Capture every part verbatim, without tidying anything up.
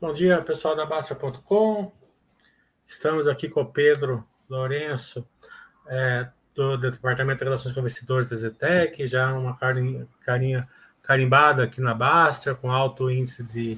Bom dia, pessoal da Basta ponto com. Estamos aqui com o Pedro Lourenço, é, do, do Departamento de Relações com Investidores da Zetec, já uma carinha, carinha carimbada aqui na Basta, com alto índice de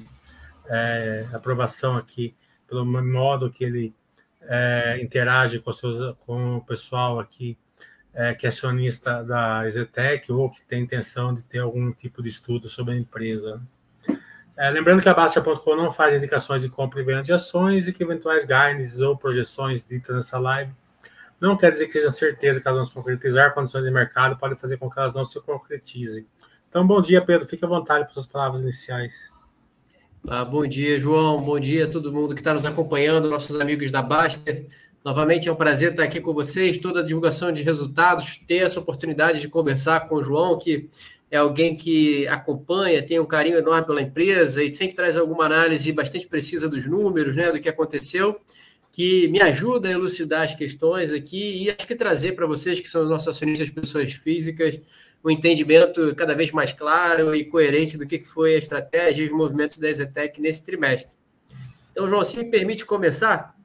é, aprovação aqui, pelo modo que ele é, interage com, seus, com o pessoal aqui, é, que é acionista da Zetec ou que tem intenção de ter algum tipo de estudo sobre a empresa. É, lembrando que a Basta ponto com não faz indicações de compra e venda de ações e que eventuais guidances ou projeções ditas nessa live não quer dizer que seja certeza que elas vão se concretizar. Condições de mercado podem fazer com que elas não se concretizem. Então, bom dia, Pedro. Fique à vontade para suas palavras iniciais. Ah, bom dia, João. Bom dia a todo mundo que está nos acompanhando, nossos amigos da Basta. Novamente é um prazer estar aqui com vocês. Toda a divulgação de resultados, ter essa oportunidade de conversar com o João, que é alguém que acompanha, tem um carinho enorme pela empresa e sempre traz alguma análise bastante precisa dos números, né, do que aconteceu, que me ajuda a elucidar as questões aqui e acho que trazer para vocês, que são os nossos acionistas pessoas físicas, um entendimento cada vez mais claro e coerente do que foi a estratégia e os movimentos da Zetec nesse trimestre. Então, João, se me permite começar,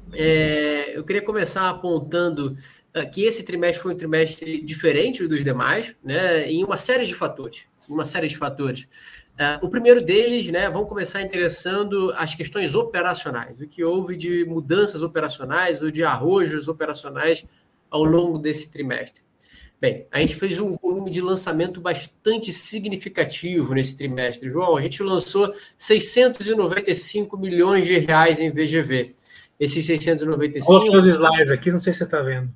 é, eu queria começar apontando que esse trimestre foi um trimestre diferente dos demais, né, em uma série de fatores. Uma série de fatores. Uh, o primeiro deles, né, vamos começar interessando as questões operacionais, o que houve de mudanças operacionais ou de arrojos operacionais ao longo desse trimestre. Bem, a gente fez um volume de lançamento bastante significativo nesse trimestre. João, a gente lançou seiscentos e noventa e cinco milhões de reais em V G V. Esses seiscentos e noventa e cinco... Olha os slides aqui, não sei se você está vendo.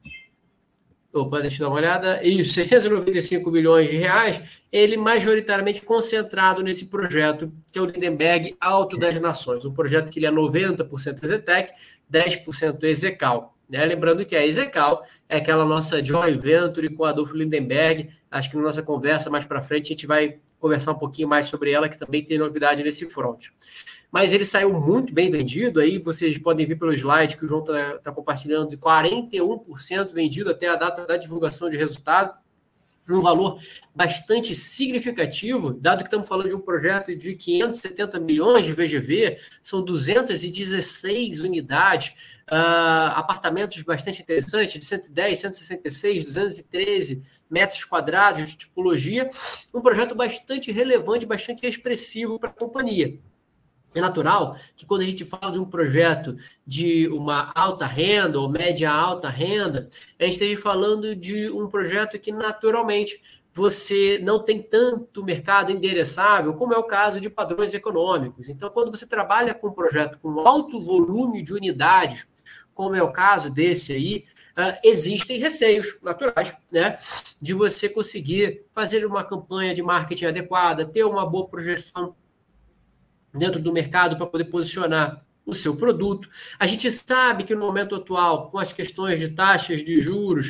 Opa, deixa eu dar uma olhada. Isso, seiscentos e noventa e cinco milhões de reais, ele majoritariamente concentrado nesse projeto, que é o Lindenberg Alto das Nações, um projeto que ele é noventa por cento Zetec, dez por cento Execal. Né? Lembrando que a Execal é aquela nossa joint venture com a Adolfo Lindenberg. Acho que na nossa conversa mais para frente a gente vai conversar um pouquinho mais sobre ela, que também tem novidade nesse front. Mas ele saiu muito bem vendido, aí vocês podem ver pelo slide que o João está tá compartilhando, de quarenta e um por cento vendido até a data da divulgação de resultado, um valor bastante significativo, dado que estamos falando de um projeto de quinhentos e setenta milhões de V G V, são duzentas e dezesseis unidades, uh, apartamentos bastante interessantes, de cento e dez, cento e sessenta e seis, duzentos e treze metros quadrados de tipologia, um projeto bastante relevante, bastante expressivo para a companhia. É natural que quando a gente fala de um projeto de uma alta renda ou média alta renda, a gente esteja falando de um projeto que naturalmente você não tem tanto mercado endereçável, como é o caso de padrões econômicos. Então, quando você trabalha com um projeto com alto volume de unidades, como é o caso desse aí, uh, existem receios naturais, né, de você conseguir fazer uma campanha de marketing adequada, ter uma boa projeção dentro do mercado para poder posicionar o seu produto. A gente sabe que no momento atual, com as questões de taxas de juros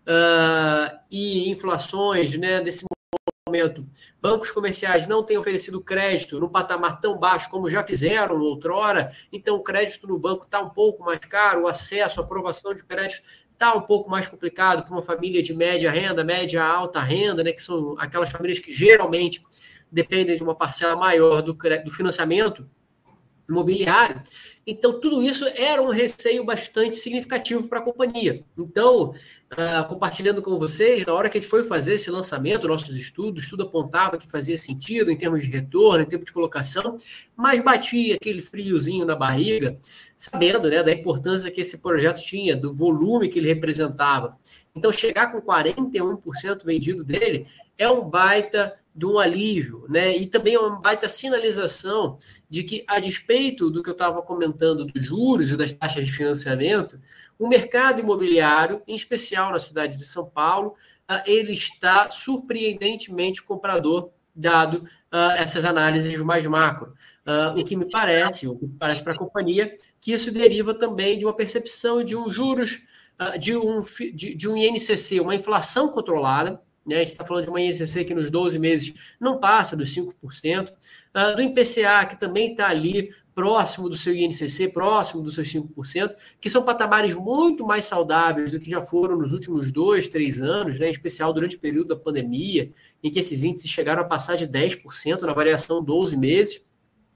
uh, e inflações, né, desse momento, bancos comerciais não têm oferecido crédito num patamar tão baixo como já fizeram outrora, então o crédito no banco está um pouco mais caro, o acesso, a aprovação de crédito está um pouco mais complicado para uma família de média renda, média alta renda, né, que são aquelas famílias que geralmente dependem de uma parcela maior do, do financiamento imobiliário. Então, tudo isso era um receio bastante significativo para a companhia. Então, uh, compartilhando com vocês, na hora que a gente foi fazer esse lançamento, nossos estudos, tudo apontava que fazia sentido em termos de retorno, em termos de colocação, mas batia aquele friozinho na barriga, sabendo, né, da importância que esse projeto tinha, do volume que ele representava. Então, chegar com quarenta e um por cento vendido dele é um baita de um alívio, né? E também é uma baita sinalização de que, a despeito do que eu estava comentando dos juros e das taxas de financiamento, o mercado imobiliário, em especial na cidade de São Paulo, ele está surpreendentemente comprador, dado uh, essas análises mais macro. Uh, o que me parece, o que parece para a companhia, que isso deriva também de uma percepção de um juros, uh, de, um, de, de um I N C C, uma inflação controlada, né? A gente está falando de uma I N C C que nos doze meses não passa dos cinco por cento, uh, do I P C A, que também está ali próximo do seu I N C C, próximo dos seus cinco por cento, que são patamares muito mais saudáveis do que já foram nos últimos dois, três anos, né? Em especial durante o período da pandemia, em que esses índices chegaram a passar de dez por cento na variação doze meses.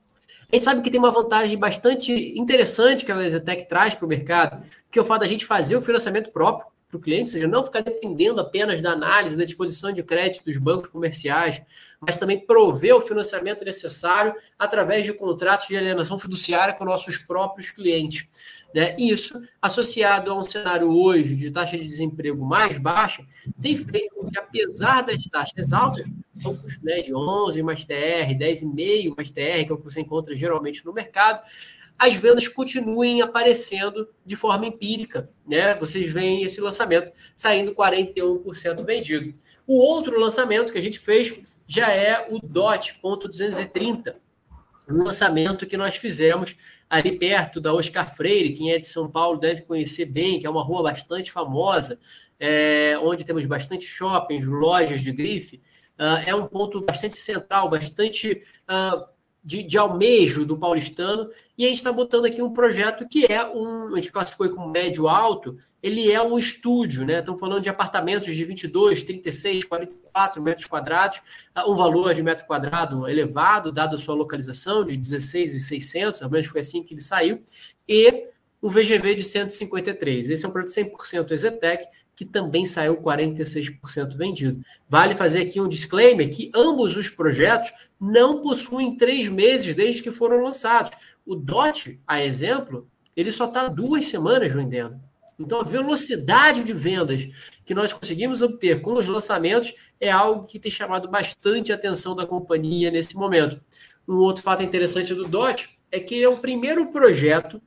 A gente sabe que tem uma vantagem bastante interessante que a EasyTech traz para o mercado, que é o fato da gente fazer o financiamento próprio para o cliente, ou seja, não ficar dependendo apenas da análise, da disposição de crédito dos bancos comerciais, mas também prover o financiamento necessário através de contratos de alienação fiduciária com nossos próprios clientes. Né? Isso, associado a um cenário hoje de taxa de desemprego mais baixa, tem feito com que, apesar das taxas altas, bancos, né, de onze mais T R, dez vírgula cinco mais T R, que é o que você encontra geralmente no mercado, as vendas continuem aparecendo de forma empírica. Né? Vocês veem esse lançamento saindo quarenta e um por cento vendido. O outro lançamento que a gente fez já é o D O T ponto duzentos e trinta, um lançamento que nós fizemos ali perto da Oscar Freire. Quem é de São Paulo deve conhecer bem, que é uma rua bastante famosa, é, onde temos bastante shoppings, lojas de grife. Uh, é um ponto bastante central, bastante uh, de, de almejo do paulistano, e a gente está botando aqui um projeto que é um, a gente classificou como médio-alto, ele é um estúdio, né? Estamos falando de apartamentos de vinte e dois, trinta e seis, quarenta e quatro metros quadrados, uh, um valor de metro quadrado elevado, dado a sua localização, de dezesseis mil e seiscentos, ao menos foi assim que ele saiu, e o V G V de cento e cinquenta e três. Esse é um produto cem por cento EasyTech, que também saiu quarenta e seis por cento vendido. Vale fazer aqui um disclaimer que ambos os projetos não possuem três meses desde que foram lançados. O D O T, a exemplo, ele só está duas semanas vendendo. Então, a velocidade de vendas que nós conseguimos obter com os lançamentos é algo que tem chamado bastante a atenção da companhia nesse momento. Um outro fato interessante do D O T é que ele é o primeiro projeto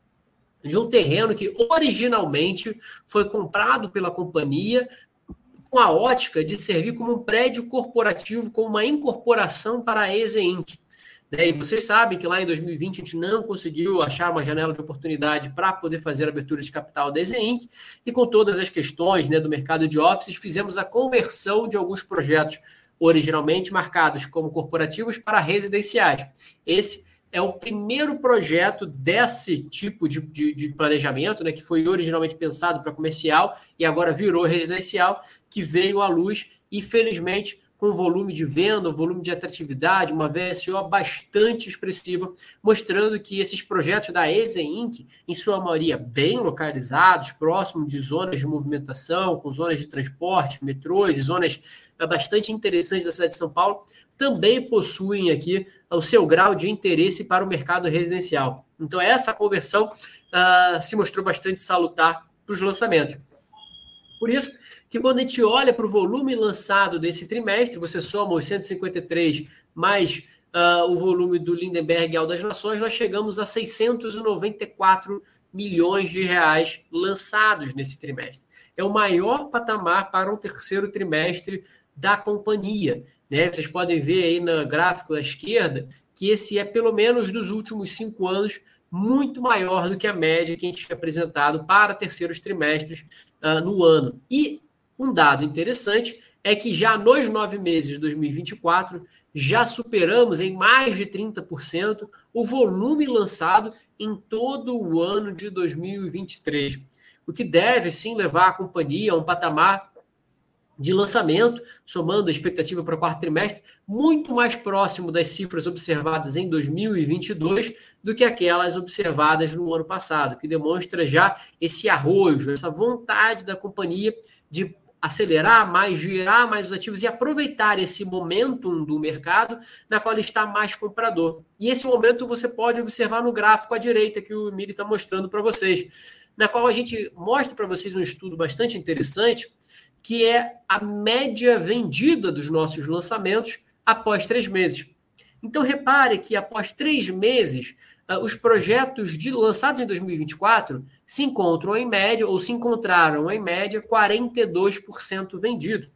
de um terreno que originalmente foi comprado pela companhia com a ótica de servir como um prédio corporativo, como uma incorporação para a Easy Incorporated. E vocês sabem que lá em dois mil e vinte a gente não conseguiu achar uma janela de oportunidade para poder fazer a abertura de capital da Easy Incorporated, e com todas as questões, né, do mercado de offices, fizemos a conversão de alguns projetos originalmente marcados como corporativos para residenciais. Esse é o primeiro projeto desse tipo de, de, de planejamento, né, que foi originalmente pensado para comercial e agora virou residencial, que veio à luz e, felizmente, com volume de venda, volume de atratividade, uma V S O bastante expressiva, mostrando que esses projetos da Easy Incorporated, em sua maioria bem localizados, próximo de zonas de movimentação, com zonas de transporte, metrôs e zonas bastante interessantes da cidade de São Paulo, também possuem aqui o seu grau de interesse para o mercado residencial. Então, essa conversão uh, se mostrou bastante salutar para os lançamentos. Por isso que, quando a gente olha para o volume lançado desse trimestre, você soma os cento e cinquenta e três mais uh, o volume do Lindenberg Alto das Nações, nós chegamos a seiscentos e noventa e quatro milhões de reais lançados nesse trimestre. É o maior patamar para um terceiro trimestre da companhia. Né? Vocês podem ver aí no gráfico da esquerda que esse é, pelo menos dos últimos cinco anos, muito maior do que a média que a gente tinha apresentado para terceiros trimestres uh, no ano. E um dado interessante é que já nos nove meses de dois mil e vinte e quatro, já superamos em mais de trinta por cento o volume lançado em todo o ano de dois mil e vinte e três, o que deve sim levar a companhia a um patamar de lançamento, somando a expectativa para o quarto trimestre, muito mais próximo das cifras observadas em dois mil e vinte e dois do que aquelas observadas no ano passado, que demonstra já esse arrojo, essa vontade da companhia de acelerar mais, girar mais os ativos e aproveitar esse momentum do mercado na qual está mais comprador. E esse momento você pode observar no gráfico à direita que o Emílio está mostrando para vocês, na qual a gente mostra para vocês um estudo bastante interessante, que é a média vendida dos nossos lançamentos após três meses. Então, repare que após três meses, uh, os projetos de, lançados em dois mil e vinte e quatro se encontram em média, ou se encontraram em média, quarenta e dois por cento vendido.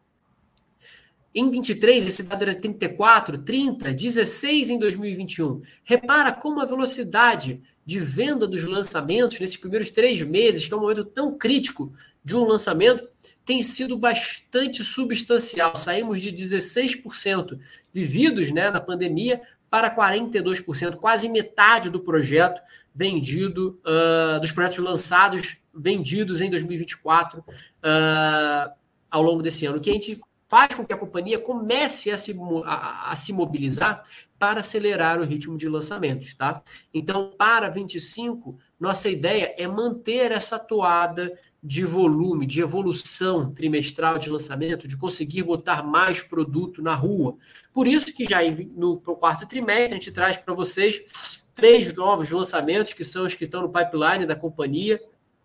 Em vinte e três, esse dado era trinta e quatro, trinta, dezesseis em dois mil e vinte e um. Repara como a velocidade de venda dos lançamentos nesses primeiros três meses, que é um momento tão crítico de um lançamento, tem sido bastante substancial. Saímos de dezesseis por cento vividos, né, na pandemia para quarenta e dois por cento, quase metade do projeto vendido, uh, dos projetos lançados, vendidos em dois mil e vinte e quatro uh, ao longo desse ano. O que a gente faz com que a companhia comece a se, a, a se mobilizar para acelerar o ritmo de lançamentos, tá? Então, para vinte e cinco, nossa ideia é manter essa toada de volume, de evolução trimestral de lançamento, de conseguir botar mais produto na rua. Por isso que já no pro quarto trimestre a gente traz para vocês três novos lançamentos, que são os que estão no pipeline da companhia,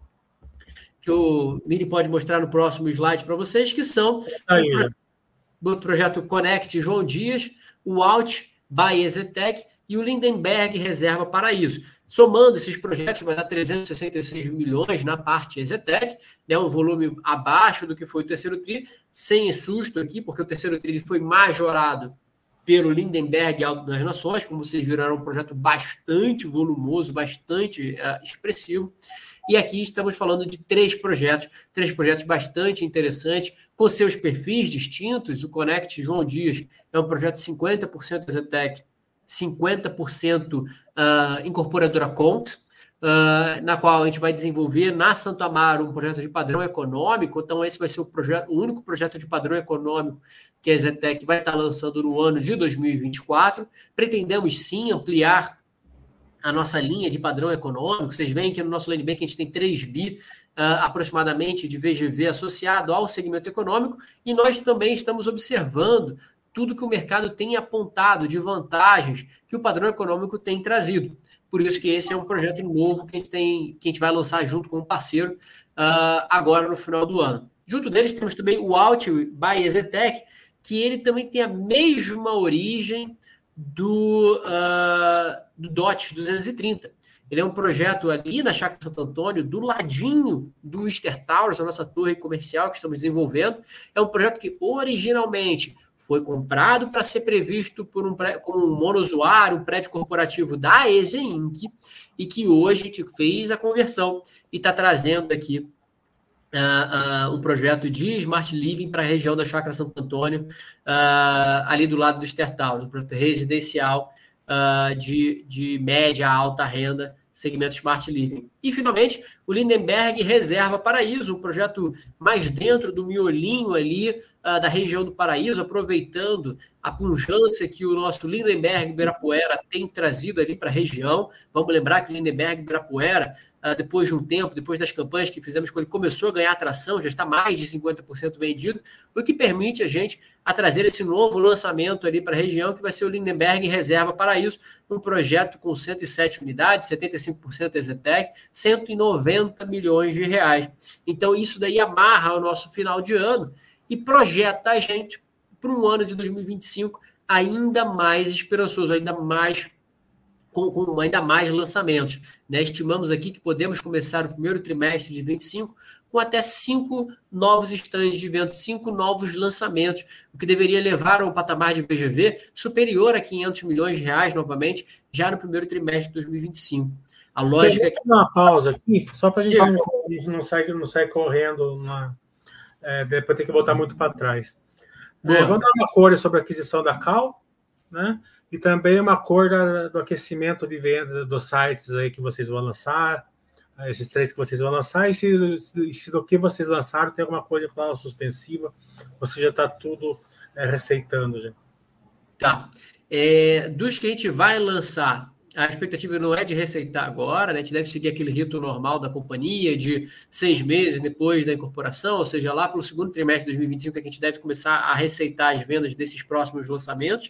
que o Miri pode mostrar no próximo slide para vocês, que são Aí, o projeto, do projeto Connect João Dias, o Alt by EZTEC e o Lindenberg Reserva Paraíso. Somando esses projetos, vai dar trezentos e sessenta e seis milhões na parte EZTEC, né, um volume abaixo do que foi o terceiro tri, sem susto aqui, porque o terceiro tri foi majorado pelo Lindenberg Alto das Nações. Como vocês viram, era um projeto bastante volumoso, bastante uh, expressivo. E aqui estamos falando de três projetos, três projetos bastante interessantes, com seus perfis distintos. O Connect João Dias é um projeto cinquenta por cento EZTEC, cinquenta por cento uh, incorporadora Conx, uh, na qual a gente vai desenvolver na Santo Amaro um projeto de padrão econômico. Então, esse vai ser o, projeto, o único projeto de padrão econômico que a EZTEC vai estar lançando no ano de dois mil e vinte e quatro. Pretendemos, sim, ampliar a nossa linha de padrão econômico. Vocês veem que no nosso Land Bank a gente tem três bi uh, aproximadamente de V G V associado ao segmento econômico, e nós também estamos observando tudo que o mercado tem apontado de vantagens que o padrão econômico tem trazido. Por isso que esse é um projeto novo que a gente, tem, que a gente vai lançar junto com um parceiro uh, agora no final do ano. Junto deles temos também o Alt by EZTEC, que ele também tem a mesma origem do, uh, do D O T duzentos e trinta. Ele é um projeto ali na Chácara Santo Antônio, do ladinho do Easter Towers, a nossa torre comercial que estamos desenvolvendo. É um projeto que originalmente foi comprado para ser previsto por um, como um monousuário, um prédio corporativo da E Z Inc, e que hoje a gente fez a conversão e está trazendo aqui Uh, uh, um projeto de Smart Living para a região da Chácara Santo Antônio, uh, ali do lado do Easter Towers, um projeto residencial uh, de, de média a alta renda, segmento Smart Living. E, finalmente, o Lindenberg Reserva Paraíso, um projeto mais dentro do miolinho ali uh, da região do Paraíso, aproveitando a pujança que o nosso Lindenberg Ibirapuera tem trazido ali para a região. Vamos lembrar que o Lindenberg Ibirapuera, Uh, depois de um tempo, depois das campanhas que fizemos com ele, começou a ganhar atração, já está mais de cinquenta por cento vendido, o que permite a gente a trazer esse novo lançamento ali para a região, que vai ser o Lindenberg Reserva Paraíso, um projeto com cento e sete unidades, setenta e cinco por cento EZTEC, cento e noventa milhões de reais. Então, isso daí amarra o nosso final de ano e projeta a gente para um ano de dois mil e vinte e cinco ainda mais esperançoso, ainda mais Com, com ainda mais lançamentos. Né? Estimamos aqui que podemos começar o primeiro trimestre de vinte e cinco com até cinco novos estandes de venda, cinco novos lançamentos, o que deveria levar a um patamar de V G V superior a quinhentos milhões de reais novamente, já no primeiro trimestre de dois mil e vinte e cinco. A lógica é que... uma pausa aqui, só para a gente não, a gente não sair não sai correndo, uma, é, depois ter que voltar muito para trás. É, vamos dar uma cor sobre a aquisição da Cal, né? E também uma cor da, do aquecimento de venda dos sites aí que vocês vão lançar, esses três que vocês vão lançar, e se, se do que vocês lançaram tem alguma coisa cláusula suspensiva, você já está tudo é, receitando, já. Tá. É, dos que a gente vai lançar, a expectativa não é de receitar agora, né? A gente deve seguir aquele rito normal da companhia de seis meses depois da incorporação, ou seja, lá para o segundo trimestre de dois mil e vinte e cinco que a gente deve começar a receitar as vendas desses próximos lançamentos.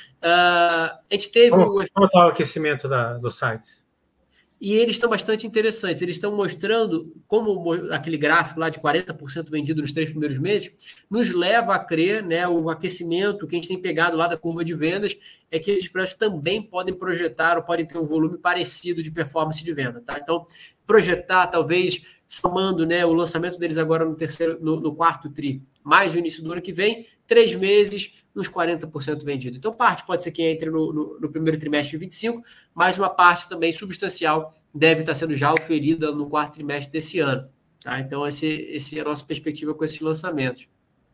Uh, a gente teve... Como está o aquecimento da, dos sites? E eles estão bastante interessantes. Eles estão mostrando como aquele gráfico lá de quarenta por cento vendido nos três primeiros meses nos leva a crer, né, o aquecimento que a gente tem pegado lá da curva de vendas é que esses preços também podem projetar ou podem ter um volume parecido de performance de venda. Tá? Então, projetar, talvez, somando, né, o lançamento deles agora no, terceiro, no, no quarto tri, mais o início do ano que vem, três meses, uns quarenta por cento vendido. Então, parte pode ser que entre no, no, no primeiro trimestre de vinte e cinco, mas uma parte também substancial deve estar sendo já oferida no quarto trimestre desse ano. Tá? Então, essa esse é a nossa perspectiva com esses lançamentos.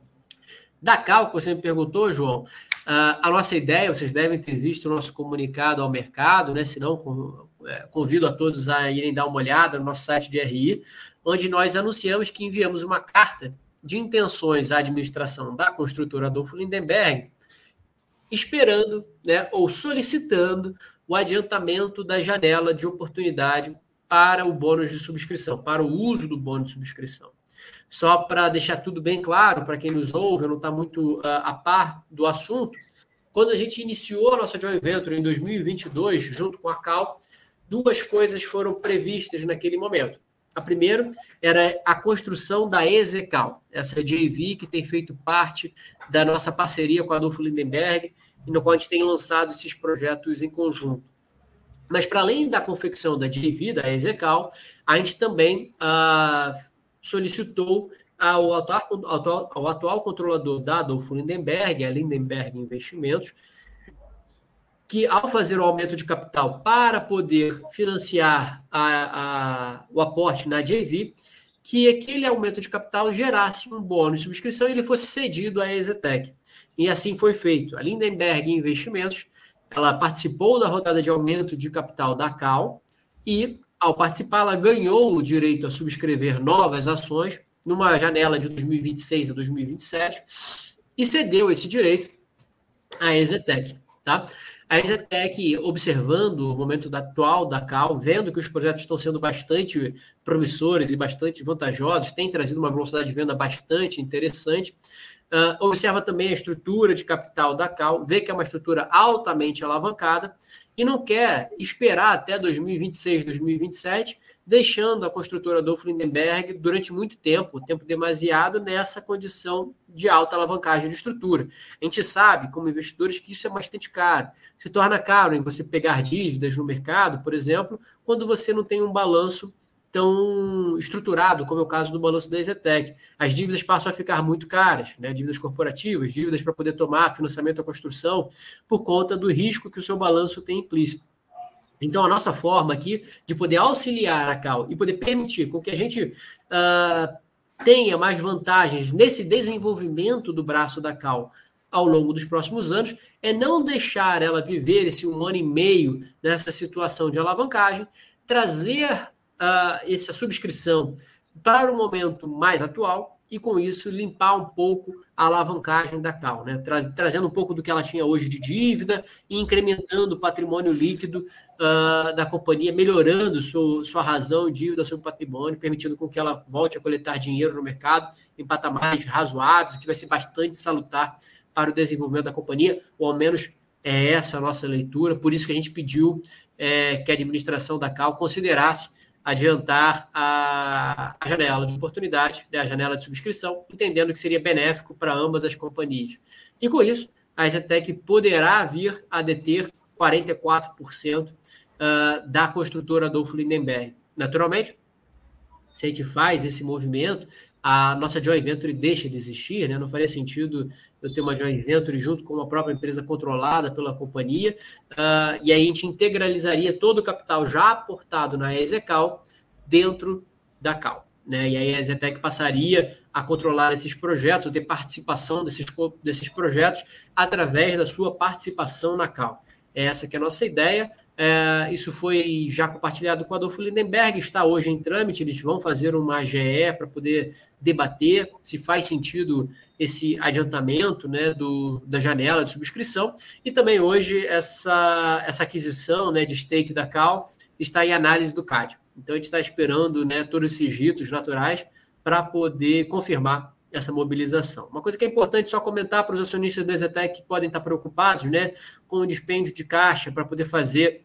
Da Cal, que você me perguntou, João, a nossa ideia, vocês devem ter visto o nosso comunicado ao mercado, né? Se não, convido a todos a irem dar uma olhada no nosso site de R I, onde nós anunciamos que enviamos uma carta de intenções à administração da construtora Adolfo Lindenberg, esperando, né, ou solicitando o adiantamento da janela de oportunidade para o bônus de subscrição, para o uso do bônus de subscrição. Só para deixar tudo bem claro, para quem nos ouve, não está muito uh, a par do assunto, quando a gente iniciou a nossa joint venture em dois mil e vinte e dois, junto com a Cal, duas coisas foram previstas naquele momento. A primeira era a construção da EZCal, essa J V que tem feito parte da nossa parceria com a Adolfo Lindenberg, e no qual a gente tem lançado esses projetos em conjunto. Mas, para além da confecção da J V, da EZCal, a gente também ah, solicitou ao atual, ao, atual, ao atual controlador da Adolfo Lindenberg, a Lindenberg Investimentos, que, ao fazer o aumento de capital para poder financiar a, a, o aporte na J V, que aquele aumento de capital gerasse um bônus de subscrição e ele fosse cedido à EZTEC. E assim foi feito. A Lindenberg Investimentos, ela participou da rodada de aumento de capital da Cal e, ao participar, ela ganhou o direito a subscrever novas ações numa janela de dois mil e vinte e seis a dois mil e vinte e sete e cedeu esse direito à EZTEC. Tá? A EZTEC, observando o momento atual da Cal, vendo que os projetos estão sendo bastante promissores e bastante vantajosos, tem trazido uma velocidade de venda bastante interessante, uh, observa também a estrutura de capital da Cal, vê que é uma estrutura altamente alavancada e não quer esperar até dois mil e vinte e seis, dois mil e vinte e sete, deixando a construtora Adolfo Lindenberg durante muito tempo, tempo demasiado, nessa condição de alta alavancagem de estrutura. A gente sabe, como investidores, que isso é bastante caro. Se torna caro em você pegar dívidas no mercado, por exemplo, quando você não tem um balanço tão estruturado, como é o caso do balanço da EZTEC. As dívidas passam a ficar muito caras, né? Dívidas corporativas, dívidas para poder tomar financiamento à construção, por conta do risco que o seu balanço tem implícito. Então, a nossa forma aqui de poder auxiliar a Cal e poder permitir com que a gente uh, tenha mais vantagens nesse desenvolvimento do braço da Cal ao longo dos próximos anos é não deixar ela viver esse um ano e meio nessa situação de alavancagem, trazer Uh, essa subscrição para o momento mais atual e, com isso, limpar um pouco a alavancagem da Cal, né? Tra- trazendo um pouco do que ela tinha hoje de dívida e incrementando o patrimônio líquido uh, da companhia, melhorando sua, sua razão de dívida sobre o patrimônio, permitindo com que ela volte a coletar dinheiro no mercado em patamares razoáveis, que vai ser bastante salutar para o desenvolvimento da companhia, ou ao menos é essa a nossa leitura. Por isso que a gente pediu é, que a administração da Cal considerasse adiantar a, a janela de oportunidade, né, a janela de subscrição, entendendo que seria benéfico para ambas as companhias. E, com isso, a EZTEC poderá vir a deter quarenta e quatro por cento uh, da construtora Adolfo Lindenberg. Naturalmente, se a gente faz esse movimento, a nossa joint venture deixa de existir, né? Não faria sentido eu ter uma joint venture junto com uma própria empresa controlada pela companhia, uh, e aí a gente integralizaria todo o capital já aportado na EZCal dentro da Cal, né? E aí a EZTEC passaria a controlar esses projetos, ter participação desses, desses projetos através da sua participação na Cal. Essa que é a nossa ideia. É, isso foi já compartilhado com a Adolfo Lindenberg, está hoje em trâmite, eles vão fazer uma A G E para poder debater se faz sentido esse adiantamento, né, do, da janela de subscrição, e também hoje essa, essa aquisição, né, de stake da Cal está em análise do C A D. Então a gente está esperando, né, todos esses ritos naturais para poder confirmar essa mobilização. Uma coisa que é importante só comentar para os acionistas da EZTEC que podem estar preocupados, né, com o dispêndio de caixa para poder fazer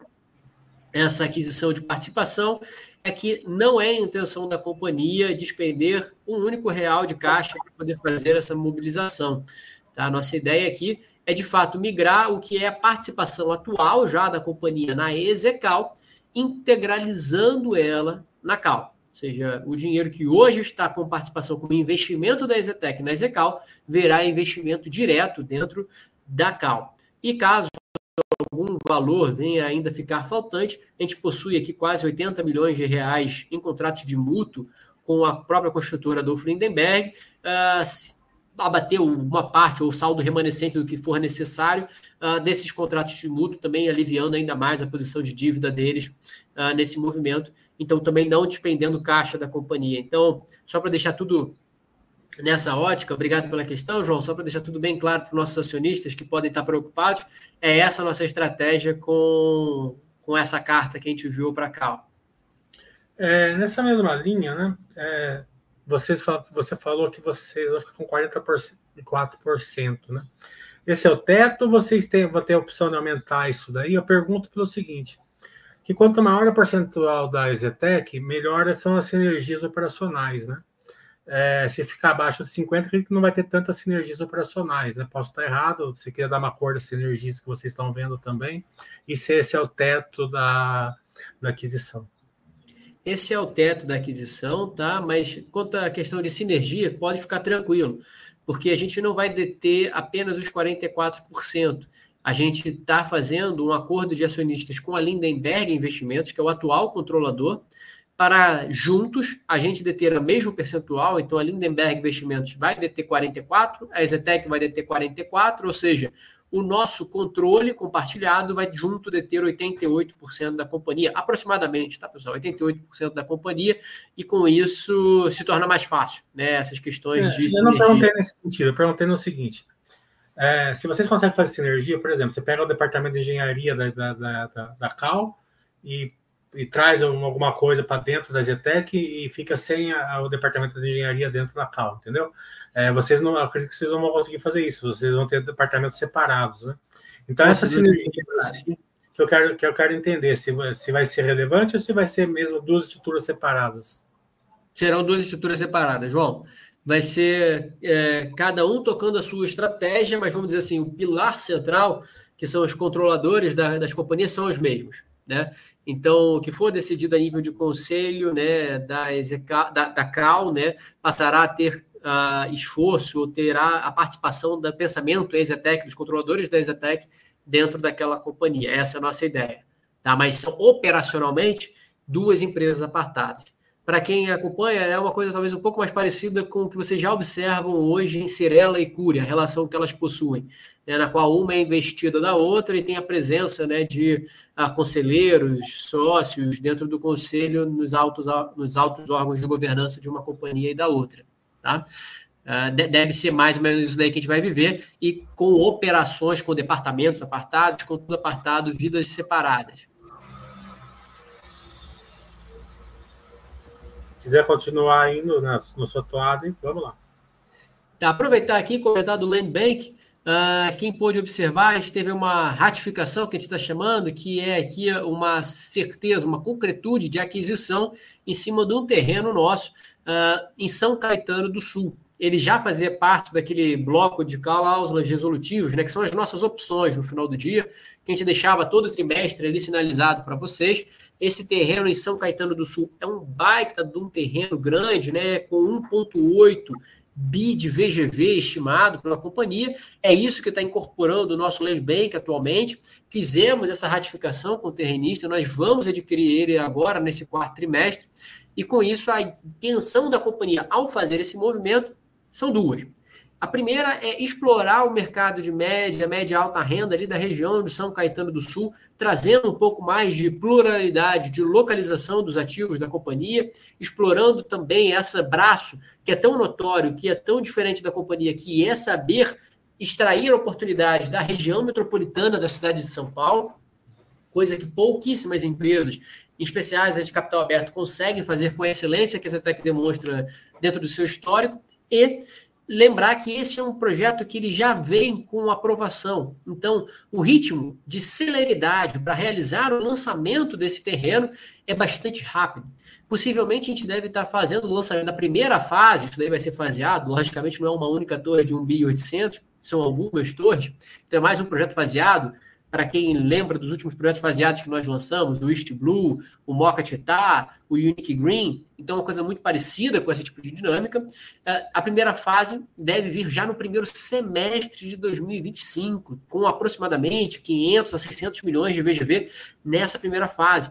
essa aquisição de participação, é que não é a intenção da companhia despender um único real de caixa para poder fazer essa mobilização. Tá? A nossa ideia aqui é, de fato, migrar o que é a participação atual já da companhia na EZCal, integralizando ela na Cal. Ou seja, o dinheiro que hoje está com participação como investimento da EZTEC na EZCal, verá investimento direto dentro da Cal. E caso algum valor venha ainda ficar faltante, a gente possui aqui quase oitenta milhões de reais em contratos de mútuo com a própria construtora Adolfo Lindenberg, uh, abater uma parte ou saldo remanescente do que for necessário uh, desses contratos de mútuo, também aliviando ainda mais a posição de dívida deles uh, nesse movimento. Então, também não despendendo caixa da companhia. Então, só para deixar tudo nessa ótica, obrigado pela questão, João, só para deixar tudo bem claro para os nossos acionistas que podem estar preocupados, é essa a nossa estratégia com, com essa carta que a gente enviou para cá. É, nessa mesma linha, né, é, vocês, você falou que vocês vão ficar com quarenta e quatro por cento, né? Esse é o teto, vocês têm, vão ter a opção de aumentar isso daí? Eu pergunto pelo seguinte, que quanto maior a percentual da EZTEC, melhor são as sinergias operacionais, né? É, se ficar abaixo de cinquenta, acredito que não vai ter tantas sinergias operacionais, né? Posso estar errado, você queria dar uma cor das sinergias que vocês estão vendo também, e se esse é o teto da, da aquisição. Esse é o teto da aquisição, tá? Mas quanto à questão de sinergia, pode ficar tranquilo, porque a gente não vai deter apenas os quarenta e quatro por cento. A gente está fazendo um acordo de acionistas com a Lindenberg Investimentos, que é o atual controlador, para juntos a gente deter o mesmo percentual. Então a Lindenberg Investimentos vai deter quarenta e quatro por cento, a EZTEC vai deter quarenta e quatro por cento, ou seja, o nosso controle compartilhado vai junto deter oitenta e oito por cento da companhia, aproximadamente, tá, pessoal? oitenta e oito por cento da companhia, e com isso se torna mais fácil, né? Essas questões é, de eu sinergia. Eu não perguntei nesse sentido, eu perguntei no seguinte, é, se vocês conseguem fazer sinergia, por exemplo, você pega o departamento de engenharia da, da, da, da, da Cal e, e traz alguma coisa para dentro da EZTEC e fica sem a, o departamento de engenharia dentro da Cal, entendeu? É, vocês não, acredito que vocês não vão conseguir fazer isso, vocês vão ter departamentos separados, né? Então, essa sinergia assim, que eu quero, que eu quero entender, se, se vai ser relevante ou se vai ser mesmo duas estruturas separadas. Serão duas estruturas separadas, João. Vai ser é, cada um tocando a sua estratégia, mas vamos dizer assim, o pilar central, que são os controladores da, das companhias, são os mesmos, né? Então, o que for decidido a nível de conselho, né, da, da, da Cal, né, passará a ter Uh, esforço, ou terá a participação do pensamento EZTEC, dos controladores da EZTEC, dentro daquela companhia. Essa é a nossa ideia. Tá? Mas são operacionalmente duas empresas apartadas. Para quem acompanha, é uma coisa talvez um pouco mais parecida com o que vocês já observam hoje em Cyrela e Cury, a relação que elas possuem, né, na qual uma é investida da outra e tem a presença, né, de uh, conselheiros, sócios dentro do conselho nos altos, nos altos órgãos de governança de uma companhia e da outra. Tá? Uh, deve ser mais ou menos isso daí que a gente vai viver, e com operações, com departamentos apartados, com tudo apartado, vidas separadas. Quiser continuar indo na, no seu toado, vamos lá. Tá, aproveitar aqui e comentar do Land Bank. Uh, quem pôde observar, a gente teve uma ratificação que a gente está chamando, que é aqui uma certeza, uma concretude de aquisição em cima de um terreno nosso, Uh, em São Caetano do Sul. Ele já fazia parte daquele bloco de cláusulas resolutivas, né, que são as nossas opções no final do dia, que a gente deixava todo trimestre ali sinalizado para vocês. Esse terreno em São Caetano do Sul é um baita de um terreno grande, né, com um vírgula oito bi de V G V estimado pela companhia. É isso que está incorporando o nosso Land Bank atualmente. Fizemos essa ratificação com o terrenista, nós vamos adquirir ele agora nesse quarto trimestre. E com isso, a intenção da companhia ao fazer esse movimento são duas. A primeira é explorar o mercado de média, média alta renda ali da região de São Caetano do Sul, trazendo um pouco mais de pluralidade, de localização dos ativos da companhia, explorando também esse braço que é tão notório, que é tão diferente da companhia, que é saber extrair oportunidades da região metropolitana da cidade de São Paulo, coisa que pouquíssimas empresas, em especiais as de capital aberto, conseguem fazer com a excelência que a EZTEC demonstra dentro do seu histórico, e lembrar que esse é um projeto que ele já vem com aprovação. Então, o ritmo de celeridade para realizar o lançamento desse terreno é bastante rápido. Possivelmente, a gente deve estar fazendo o lançamento da primeira fase, isso daí vai ser faseado, logicamente não é uma única torre de um bilhão e oitocentos, são algumas torres, então é mais um projeto faseado. Para quem lembra dos últimos projetos faseados que nós lançamos, o East Blue, o Mocha Titá, o Unique Green, então é uma coisa muito parecida com esse tipo de dinâmica. A primeira fase deve vir já no primeiro semestre de dois mil e vinte e cinco, com aproximadamente quinhentos a seiscentos milhões de V G V nessa primeira fase.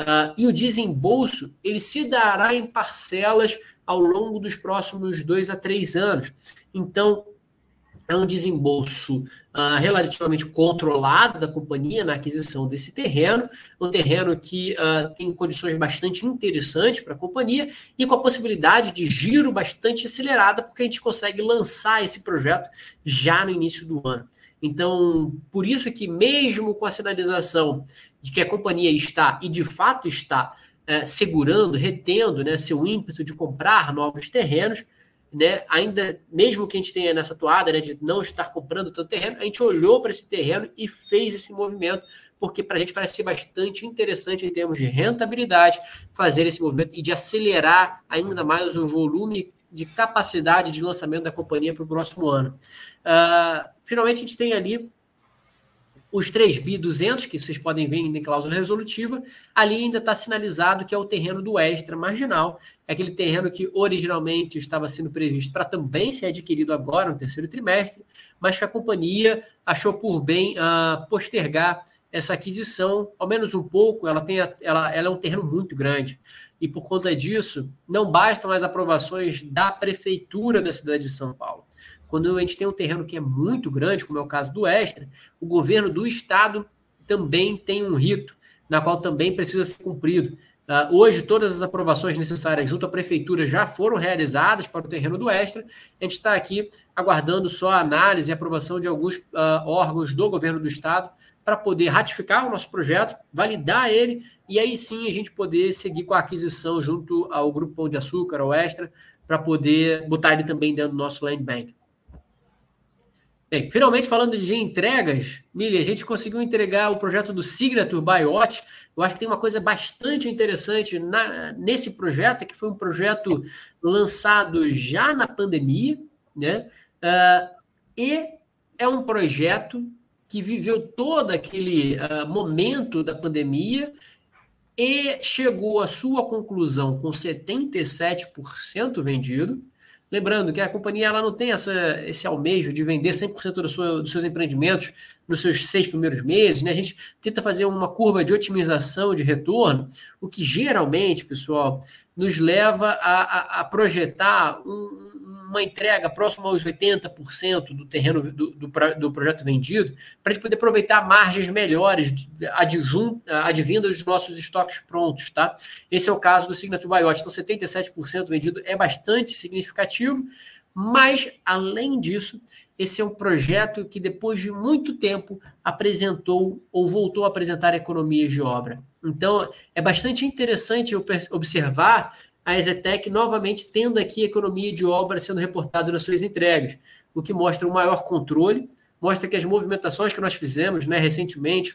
E o desembolso ele se dará em parcelas ao longo dos próximos dois a três anos. Então, é um desembolso uh, relativamente controlado da companhia na aquisição desse terreno, um terreno que uh, tem condições bastante interessantes para a companhia e com a possibilidade de giro bastante acelerada, porque a gente consegue lançar esse projeto já no início do ano. Então, por isso que mesmo com a sinalização de que a companhia está, e de fato está, uh, segurando, retendo, né, seu ímpeto de comprar novos terrenos, né, ainda, mesmo que a gente tenha nessa toada, né, de não estar comprando tanto terreno, a gente olhou para esse terreno e fez esse movimento, porque para a gente parece ser bastante interessante em termos de rentabilidade fazer esse movimento e de acelerar ainda mais o volume de capacidade de lançamento da companhia para o próximo ano. Uh, finalmente, a gente tem ali os três bi duzentos, que vocês podem ver em cláusula resolutiva, ali ainda está sinalizado que é o terreno do extra marginal, é aquele terreno que originalmente estava sendo previsto para também ser adquirido agora no terceiro trimestre, mas que a companhia achou por bem uh, postergar essa aquisição, ao menos um pouco. Ela, tem a, ela, ela é um terreno muito grande, e por conta disso, não bastam as aprovações da prefeitura da cidade de São Paulo. Quando a gente tem um terreno que é muito grande, como é o caso do Extra, o governo do estado também tem um rito, na qual também precisa ser cumprido. Uh, hoje, todas as aprovações necessárias junto à prefeitura já foram realizadas para o terreno do Extra. A gente está aqui aguardando só a análise e aprovação de alguns uh, órgãos do governo do estado para poder ratificar o nosso projeto, validar ele, e aí sim a gente poder seguir com a aquisição junto ao Grupo Pão de Açúcar, ao Extra, para poder botar ele também dentro do nosso land bank. Bem, finalmente, falando de entregas, Mili, a gente conseguiu entregar o projeto do Signature by Watch. Eu acho que tem uma coisa bastante interessante na, nesse projeto, que foi um projeto lançado já na pandemia, né? Uh, e é um projeto que viveu todo aquele uh, momento da pandemia e chegou à sua conclusão com setenta e sete por cento vendido. Lembrando que a companhia ela não tem essa, esse almejo de vender cem por cento do seu, dos seus empreendimentos nos seus seis primeiros meses, né? A gente tenta fazer uma curva de otimização de retorno, o que geralmente, pessoal, nos leva a, a, a projetar um, uma entrega próxima aos oitenta por cento do terreno do, do, do projeto vendido, para a gente poder aproveitar margens melhores advindas dos nossos estoques prontos, tá? Esse é o caso do Signature by Watch. Então, setenta e sete por cento vendido é bastante significativo, mas, além disso, esse é um projeto que, depois de muito tempo, apresentou ou voltou a apresentar economias de obra. Então, é bastante interessante observar a EZTEC novamente tendo aqui economia de obra sendo reportada nas suas entregas, o que mostra um maior controle, mostra que as movimentações que nós fizemos, né, recentemente,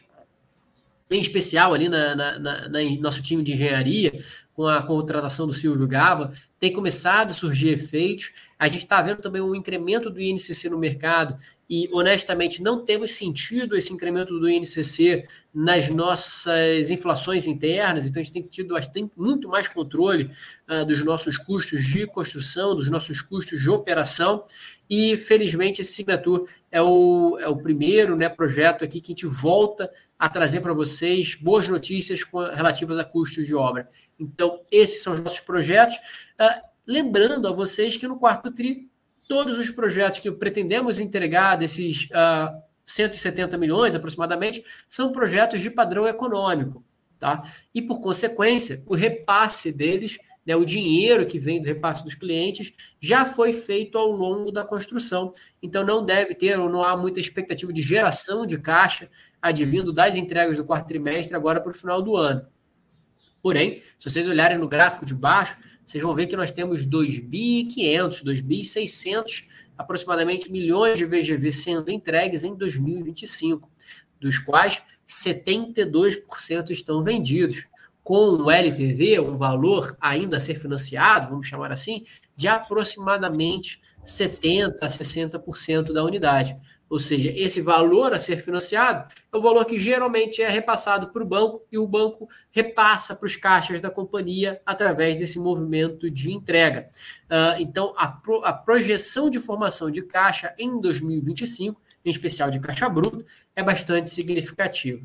em especial ali na, na, na, na nosso time de engenharia, com a contratação do Silvio Gava, tem começado a surgir efeitos. A gente está vendo também um incremento do I N C C no mercado e, honestamente, não temos sentido esse incremento do I N C C nas nossas inflações internas, então a gente tem tido bastante, muito mais controle uh, dos nossos custos de construção, dos nossos custos de operação, e, felizmente, esse Signature é o, é o primeiro, né, projeto aqui que a gente volta a trazer para vocês boas notícias com, relativas a custos de obra. Então, esses são os nossos projetos. Uh, lembrando a vocês que no quarto tri, todos os projetos que pretendemos entregar desses uh, cento e setenta milhões aproximadamente são projetos de padrão econômico, tá? E, por consequência, o repasse deles, né, o dinheiro que vem do repasse dos clientes, já foi feito ao longo da construção. Então, não deve ter ou não há muita expectativa de geração de caixa advindo das entregas do quarto trimestre agora para o final do ano. Porém, se vocês olharem no gráfico de baixo, vocês vão ver que nós temos dois bi e quinhentos, dois bi e seiscentos aproximadamente milhões de V G V sendo entregues em dois mil e vinte e cinco, dos quais setenta e dois por cento estão vendidos, com um L T V, um valor ainda a ser financiado, vamos chamar assim, de aproximadamente setenta a sessenta por cento da unidade. Ou seja, esse valor a ser financiado é o valor que geralmente é repassado para o banco e o banco repassa para os caixas da companhia através desse movimento de entrega. Uh, então, a, pro, a projeção de formação de caixa em dois mil e vinte e cinco, em especial de caixa bruto, é bastante significativa.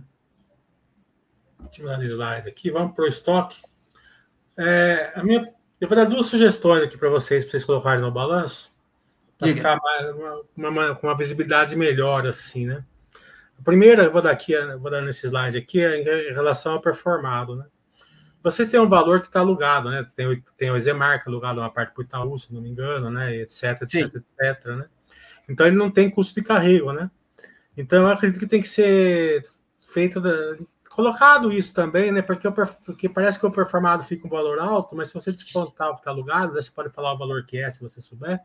Tirar o slide aqui, vamos para o estoque. É, a minha, eu vou dar duas sugestões aqui para vocês, para vocês colocarem no balanço. para ficar mais, uma, uma, com uma visibilidade melhor, assim, né? A primeira, eu vou dar aqui, vou dar nesse slide aqui, é em relação ao performado, né? Vocês têm um valor que está alugado, né? Tem, tem o Ezemarc alugado uma parte para o Itaú, se não me engano, né? Etc, etc, Sim. etc, né? Então, ele não tem custo de carrego, né? Então, eu acredito que tem que ser feito, da, colocado isso também, né? Porque, eu, porque parece que o performado fica um valor alto, mas se você descontar o que está alugado, você pode falar o valor que é, se você souber,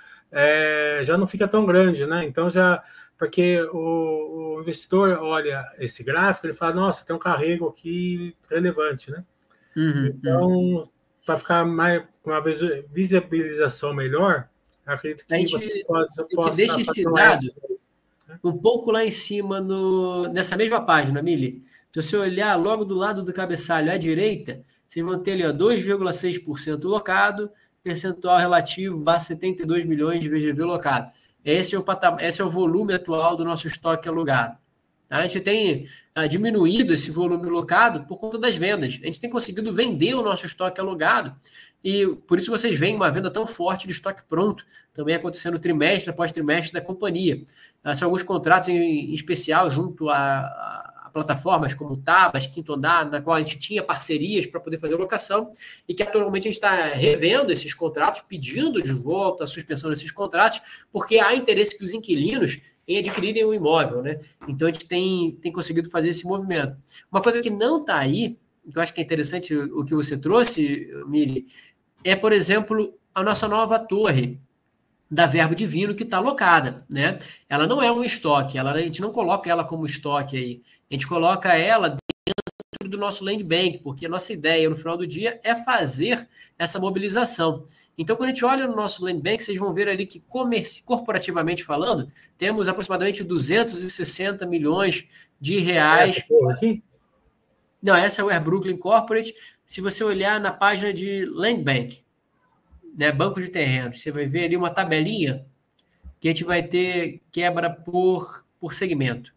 é, já não fica tão grande, né? Então, já... Porque o, o investidor olha esse gráfico, ele fala, nossa, tem um carrego aqui relevante, né? Uhum, então, uhum. para ficar mais com uma visibilização melhor, acredito que gente, você possa... possa deixa esse dado um pouco lá em cima, no, nessa mesma página, Mili. Se você olhar logo do lado do cabeçalho à direita, vocês vão ter ali ó, dois vírgula seis por cento locado, percentual relativo a setenta e dois milhões de V G V locado. Esse é o, patamar, esse é o volume atual do nosso estoque alugado. A gente tem ah, diminuído esse volume locado por conta das vendas. A gente tem conseguido vender o nosso estoque alugado e por isso vocês veem uma venda tão forte de estoque pronto, também acontecendo trimestre após trimestre da companhia. Ah, são alguns contratos em, em especial junto a, a, a plataformas como Tabas, Quinto Andar, na qual a gente tinha parcerias para poder fazer locação e que atualmente a gente está revendo esses contratos, pedindo de volta a suspensão desses contratos, porque há interesse dos inquilinos em adquirirem um imóvel, né? Então, a gente tem, tem conseguido fazer esse movimento. Uma coisa que não está aí, que eu acho que é interessante o que você trouxe, Mili, é, por exemplo, a nossa nova torre da Verbo Divino que está alocada, né? Ela não é um estoque, ela, a gente não coloca ela como estoque aí. A gente coloca ela dentro do nosso land bank, porque a nossa ideia no final do dia é fazer essa mobilização. Então, quando a gente olha no nosso land bank, vocês vão ver ali que, corporativamente falando, temos aproximadamente duzentos e sessenta milhões de reais. Aqui? Não, essa é o Air Brooklyn Corporate. Se você olhar na página de land bank, né, banco de terrenos, você vai ver ali uma tabelinha que a gente vai ter quebra por, por segmento.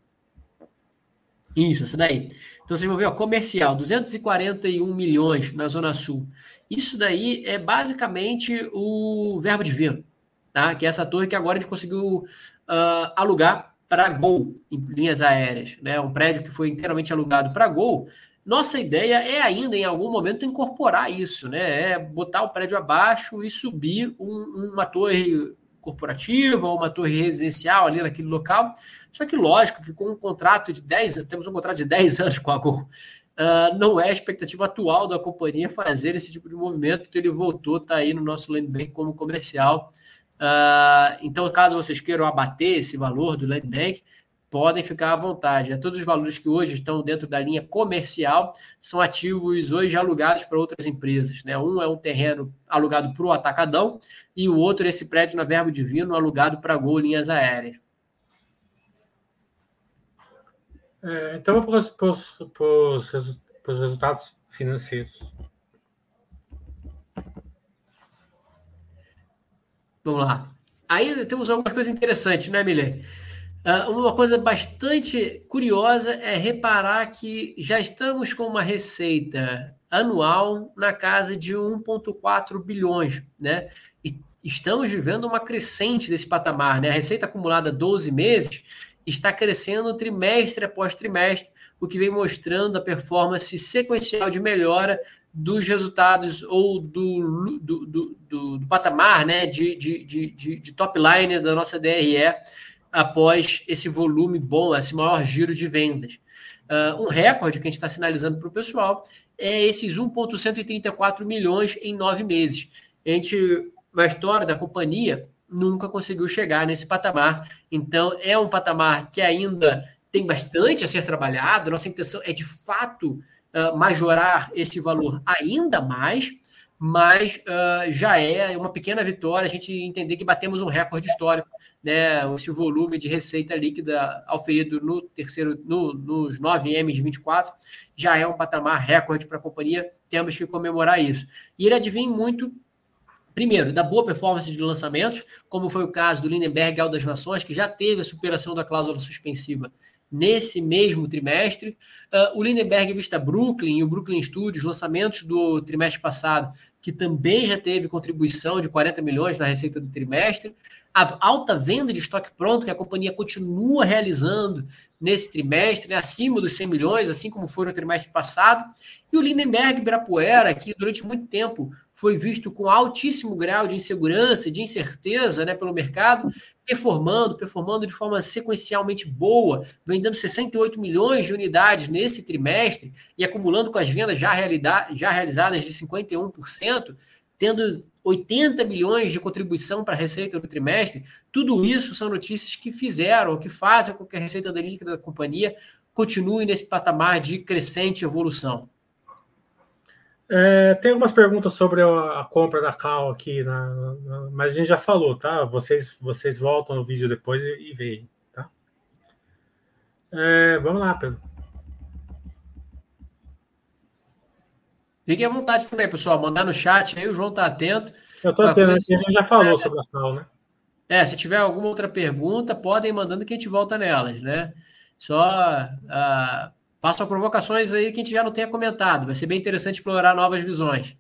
Isso, essa daí. Então, vocês vão ver, ó, comercial, duzentos e quarenta e um milhões na Zona Sul. Isso daí é basicamente o Verbo Divino, tá? Que é essa torre que agora a gente conseguiu uh, alugar para Gol, em linhas aéreas, né? Um prédio que foi inteiramente alugado para Gol. Nossa ideia é ainda, em algum momento, incorporar isso, né? É botar o prédio abaixo e subir um, uma torre corporativa ou uma torre residencial ali naquele local. Só que, lógico, ficou um contrato de dez anos, temos um contrato de dez anos com a Gol. Uh, não é a expectativa atual da companhia fazer esse tipo de movimento, então ele voltou, está aí no nosso land bank como comercial. Uh, então, caso vocês queiram abater esse valor do land bank, podem ficar à vontade. Né? Todos os valores que hoje estão dentro da linha comercial são ativos hoje alugados para outras empresas. Né? Um é um terreno alugado para o Atacadão e o outro é esse prédio na Verbo Divino alugado para a Gol Linhas Aéreas. É, então, para os resultados financeiros. Vamos lá. Aí temos algumas coisas interessantes, né, Miller? Uh, uma coisa bastante curiosa é reparar que já estamos com uma receita anual na casa de um vírgula quatro bilhões, né? E estamos vivendo uma crescente desse patamar, né? A receita acumulada doze meses está crescendo trimestre após trimestre, o que vem mostrando a performance sequencial de melhora dos resultados ou do, do, do, do, do patamar, né, de, de, de, de top line da nossa D R E após esse volume bom, esse maior giro de vendas. Uh, um recorde que a gente está sinalizando para o pessoal é esses um vírgula cento e trinta e quatro milhões em nove meses. A gente, na história da companhia, nunca conseguiu chegar nesse patamar. Então, é um patamar que ainda tem bastante a ser trabalhado. Nossa intenção é, de fato, uh, majorar esse valor ainda mais, mas uh, já é uma pequena vitória a gente entender que batemos um recorde histórico, né? Esse volume de receita líquida auferido no terceiro, no, nos nove M de vinte e quatro, já é um patamar recorde para a companhia. Temos que comemorar isso. E ele advém muito, primeiro, da boa performance de lançamentos, como foi o caso do Lindenberg Alto das Nações, que já teve a superação da cláusula suspensiva nesse mesmo trimestre. Uh, o Lindenberg Vista Brooklyn e o Brooklyn Studios, lançamentos do trimestre passado, que também já teve contribuição de quarenta milhões na receita do trimestre. a alta venda de estoque pronto que a companhia continua realizando nesse trimestre, né, acima dos cem milhões, assim como foi no trimestre passado. E o Lindenberg Ibirapuera, que durante muito tempo foi visto com altíssimo grau de insegurança e de incerteza, né, pelo mercado, performando, performando de forma sequencialmente boa, vendendo sessenta e oito milhões de unidades nesse trimestre e acumulando com as vendas já, já realizadas de cinquenta e um por cento, tendo oitenta milhões de contribuição para a receita do trimestre. Tudo isso são notícias que fizeram, que fazem com que a receita líquida da companhia continue nesse patamar de crescente evolução. É, tem algumas perguntas sobre a, a compra da Cal aqui, na, na, mas a gente já falou, tá? Vocês, vocês voltam no vídeo depois e, e veem, tá? É, vamos lá, Pedro. Fiquem à vontade também, pessoal. Mandar no chat aí, o João está atento. Eu estou atento, a gente já falou sobre a Cal, né? É, se tiver alguma outra pergunta, podem ir mandando que a gente volta nelas, né? Só... Uh... Façam provocações aí que a gente já não tenha comentado. Vai ser bem interessante explorar novas visões.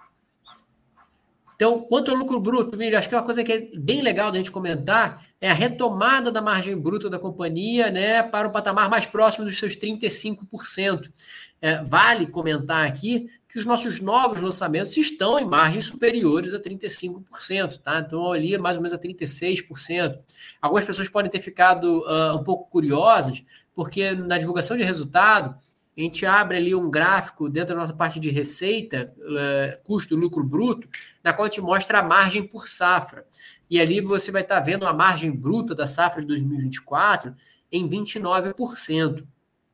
Então, quanto ao lucro bruto, Miriam, acho que uma coisa que é bem legal da gente comentar é a retomada da margem bruta da companhia, né, para um patamar mais próximo dos seus trinta e cinco por cento. É, vale comentar aqui que os nossos novos lançamentos estão em margens superiores a trinta e cinco por cento, tá? Então, ali mais ou menos a trinta e seis por cento. Algumas pessoas podem ter ficado uh, um pouco curiosas, porque na divulgação de resultado, a gente abre ali um gráfico dentro da nossa parte de receita, uh, custo, lucro bruto, na qual a gente mostra a margem por safra. E ali você vai estar vendo a margem bruta da safra de dois mil e vinte e quatro em vinte e nove por cento.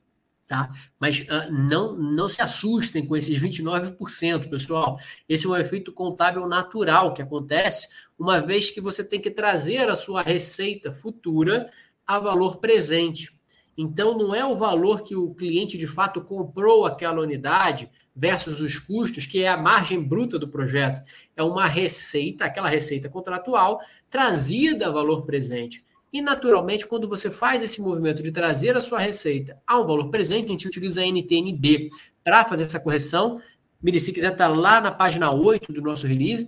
Tá? Mas uh, não, não se assustem com esses vinte e nove por cento, pessoal. Esse é um efeito contábil natural que acontece uma vez que você tem que trazer a sua receita futura a valor presente. Então, não é o valor que o cliente, de fato, comprou aquela unidade versus os custos, que é a margem bruta do projeto. É uma receita, aquela receita contratual, trazida a valor presente. E, naturalmente, quando você faz esse movimento de trazer a sua receita a um valor presente, a gente utiliza a N T N B para fazer essa correção. Miri, se quiser estar lá na página oito do nosso release,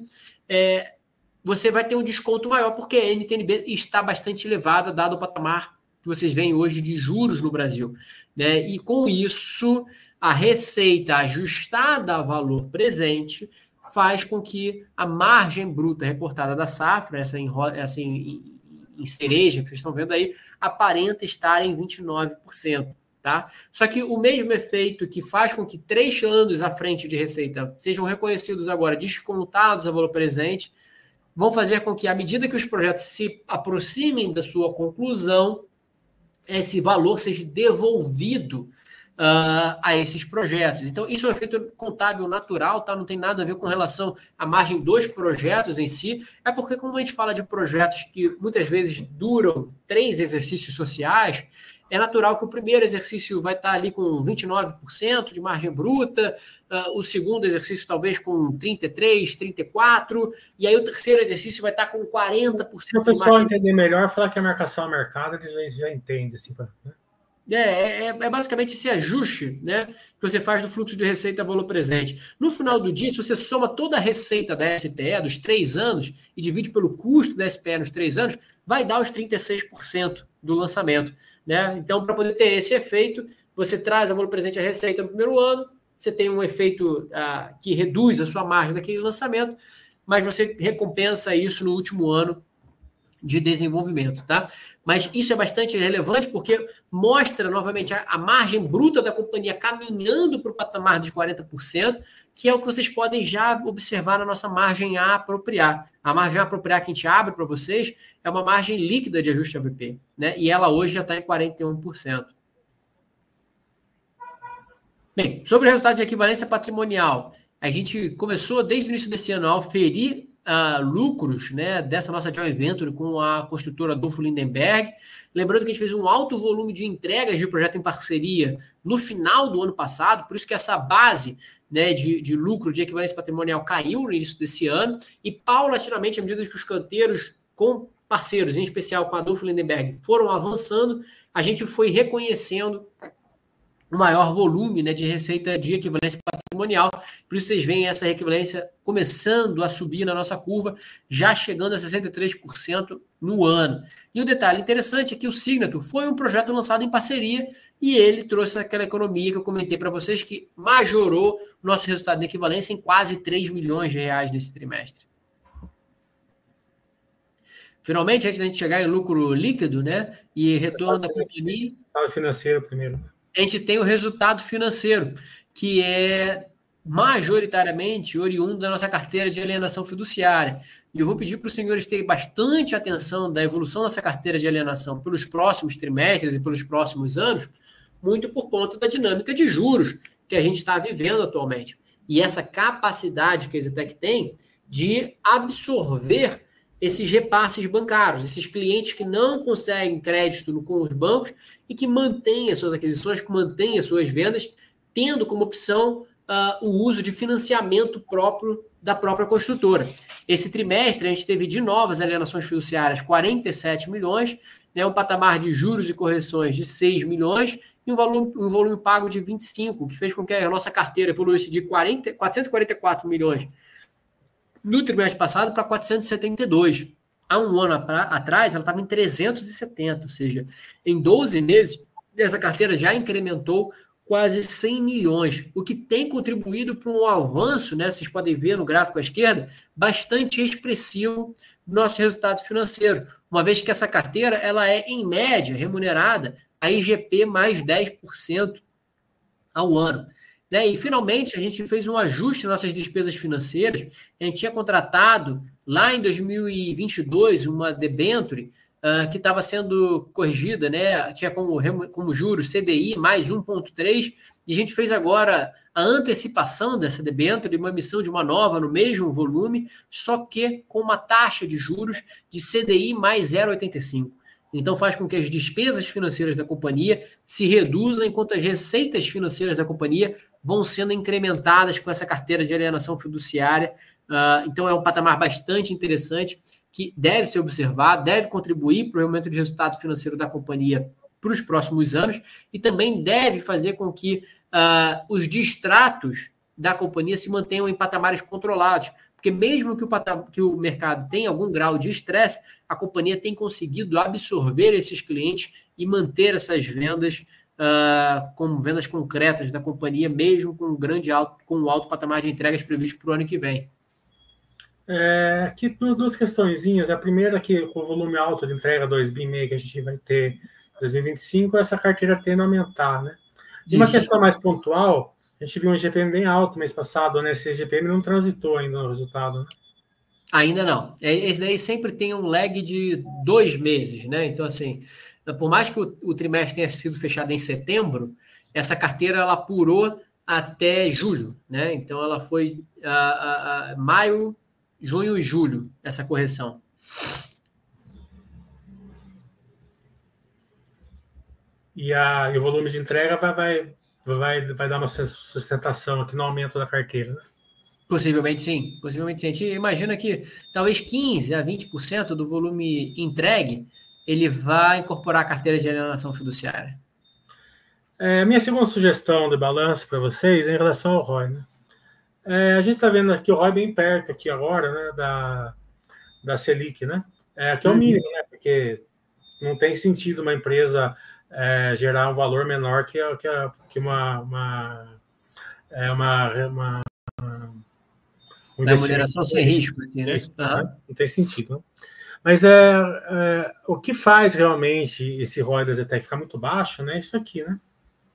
é, você vai ter um desconto maior, porque a N T N B está bastante elevada, dado o patamar que vocês veem hoje de juros no Brasil, né? E com isso, a receita ajustada a valor presente faz com que a margem bruta reportada da safra, essa em, essa em, em cereja que vocês estão vendo aí, aparenta estar em vinte e nove por cento. Tá? Só que o mesmo efeito que faz com que três anos à frente de receita sejam reconhecidos agora, descontados a valor presente, vão fazer com que, à medida que os projetos se aproximem da sua conclusão, esse valor seja devolvido uh, a esses projetos. Então, isso é um efeito contábil natural, tá? Não tem nada a ver com relação à margem dos projetos em si. É porque, como a gente fala de projetos que muitas vezes duram três exercícios sociais, é natural que o primeiro exercício vai estar ali com vinte e nove por cento de margem bruta, uh, o segundo exercício talvez com trinta e três por cento, trinta e quatro por cento, e aí o terceiro exercício vai estar com quarenta por cento. Se o pessoal margem... entender melhor, falar que a marcação ao mercado, eles já, já entendem. Assim, né? É, é, é basicamente esse ajuste, né, que você faz do fluxo de receita a valor presente. No final do dia, se você soma toda a receita da S T E dos três anos e divide pelo custo da S P E nos três anos, vai dar os trinta e seis por cento do lançamento. Né? Então, para poder ter esse efeito, você traz a valor presente a receita no primeiro ano, você tem um efeito ah, que reduz a sua margem daquele lançamento, mas você recompensa isso no último ano de desenvolvimento, tá? Mas isso é bastante relevante porque mostra novamente a, a margem bruta da companhia caminhando para o patamar de quarenta por cento, que é o que vocês podem já observar na nossa margem a apropriar. A margem a apropriar que a gente abre para vocês é uma margem líquida de ajuste A V P, né? E ela hoje já está em quarenta e um por cento. Bem, sobre o resultado de equivalência patrimonial, a gente começou desde o início desse ano a oferir Uh, lucros, né, dessa nossa joint venture com a construtora Adolfo Lindenberg. Lembrando que a gente fez um alto volume de entregas de projeto em parceria no final do ano passado, por isso que essa base, né, de, de lucro de equivalência patrimonial caiu no início desse ano, e paulatinamente, à medida que os canteiros com parceiros, em especial com a Adolfo Lindenberg, foram avançando, a gente foi reconhecendo o maior volume, né, de receita de equivalência patrimonial patrimonial. Por isso vocês veem essa equivalência começando a subir na nossa curva, já chegando a sessenta e três por cento no ano. E o detalhe interessante é que o Signature foi um projeto lançado em parceria e ele trouxe aquela economia que eu comentei para vocês que majorou o nosso resultado de equivalência em quase três milhões de reais nesse trimestre. Finalmente, antes da gente chegar em lucro líquido, né, e retorno da companhia... Resultado financeiro primeiro. A gente tem o resultado financeiro, que é majoritariamente oriundo da nossa carteira de alienação fiduciária. E eu vou pedir para os senhores terem bastante atenção da evolução dessa carteira de alienação pelos próximos trimestres e pelos próximos anos, muito por conta da dinâmica de juros que a gente está vivendo atualmente. E essa capacidade que a EZTEC tem de absorver esses repasses bancários, esses clientes que não conseguem crédito com os bancos e que mantêm as suas aquisições, que mantêm as suas vendas, tendo como opção uh, o uso de financiamento próprio da própria construtora. Esse trimestre, a gente teve de novas alienações fiduciárias quarenta e sete milhões, né, um patamar de juros e correções de seis milhões e um volume, um volume pago de vinte e cinco, que fez com que a nossa carteira evoluísse de quarenta, quatrocentos e quarenta e quatro milhões no trimestre passado para quatrocentos e setenta e dois. Há um ano atrás, ela estava em trezentos e setenta, ou seja, em doze meses, essa carteira já incrementou quase cem milhões, o que tem contribuído para um avanço, né, vocês podem ver no gráfico à esquerda, bastante expressivo do nosso resultado financeiro, uma vez que essa carteira ela é, em média, remunerada a I G P mais dez por cento ao ano. Né? E, finalmente, a gente fez um ajuste nas nossas despesas financeiras. A gente tinha contratado, lá em dois mil e vinte e dois, uma debenture uh, que estava sendo corrigida, né? Tinha como, como juros C D I mais um vírgula três, e a gente fez agora a antecipação dessa debenture, uma emissão de uma nova no mesmo volume, só que com uma taxa de juros de C D I mais zero vírgula oitenta e cinco. Então faz com que as despesas financeiras da companhia se reduzam, enquanto as receitas financeiras da companhia vão sendo incrementadas com essa carteira de alienação fiduciária. Uh, então é um patamar bastante interessante que deve ser observado, deve contribuir para o aumento de resultado financeiro da companhia para os próximos anos e também deve fazer com que uh, os distratos da companhia se mantenham em patamares controlados. Porque mesmo que o, patam- que o mercado tenha algum grau de estresse, a companhia tem conseguido absorver esses clientes e manter essas vendas uh, como vendas concretas da companhia, mesmo com um grande alto, com um alto patamar de entregas previsto para o ano que vem. É, aqui duas questõezinhas. A primeira é que com o volume alto de entrega dois bi e meio que a gente vai ter em dois mil e vinte e cinco, essa carteira tende a aumentar, né? E uma questão mais pontual, a gente viu um G P M bem alto mês passado, né? Esse G P M não transitou ainda no resultado, né? Ainda não. Esse daí sempre tem um lag de dois meses, né? Então, assim, por mais que o, o trimestre tenha sido fechado em setembro, essa carteira ela apurou até julho, né? Então, ela foi a, a, a maio, junho e julho, essa correção. E, a, e o volume de entrega vai, vai, vai, vai dar uma sustentação aqui no aumento da carteira, né? Possivelmente sim, possivelmente sim. A gente imagina que talvez quinze a vinte por cento do volume entregue ele vai incorporar a carteira de alienação fiduciária. É, minha segunda sugestão de balanço para vocês é em relação ao R O I, né? É, a gente está vendo aqui o R O I bem perto aqui agora, né, da, da Selic, né? É, que é o mínimo, né? Porque não tem sentido uma empresa é, gerar um valor menor que, que, que uma, uma, é, uma, uma, uma um remuneração sem risco, assim, né? Isso, uhum. né? Não tem sentido, né? Mas é, é, o que faz realmente esse R O I da EZTEC ficar muito baixo, né? Isso aqui, né?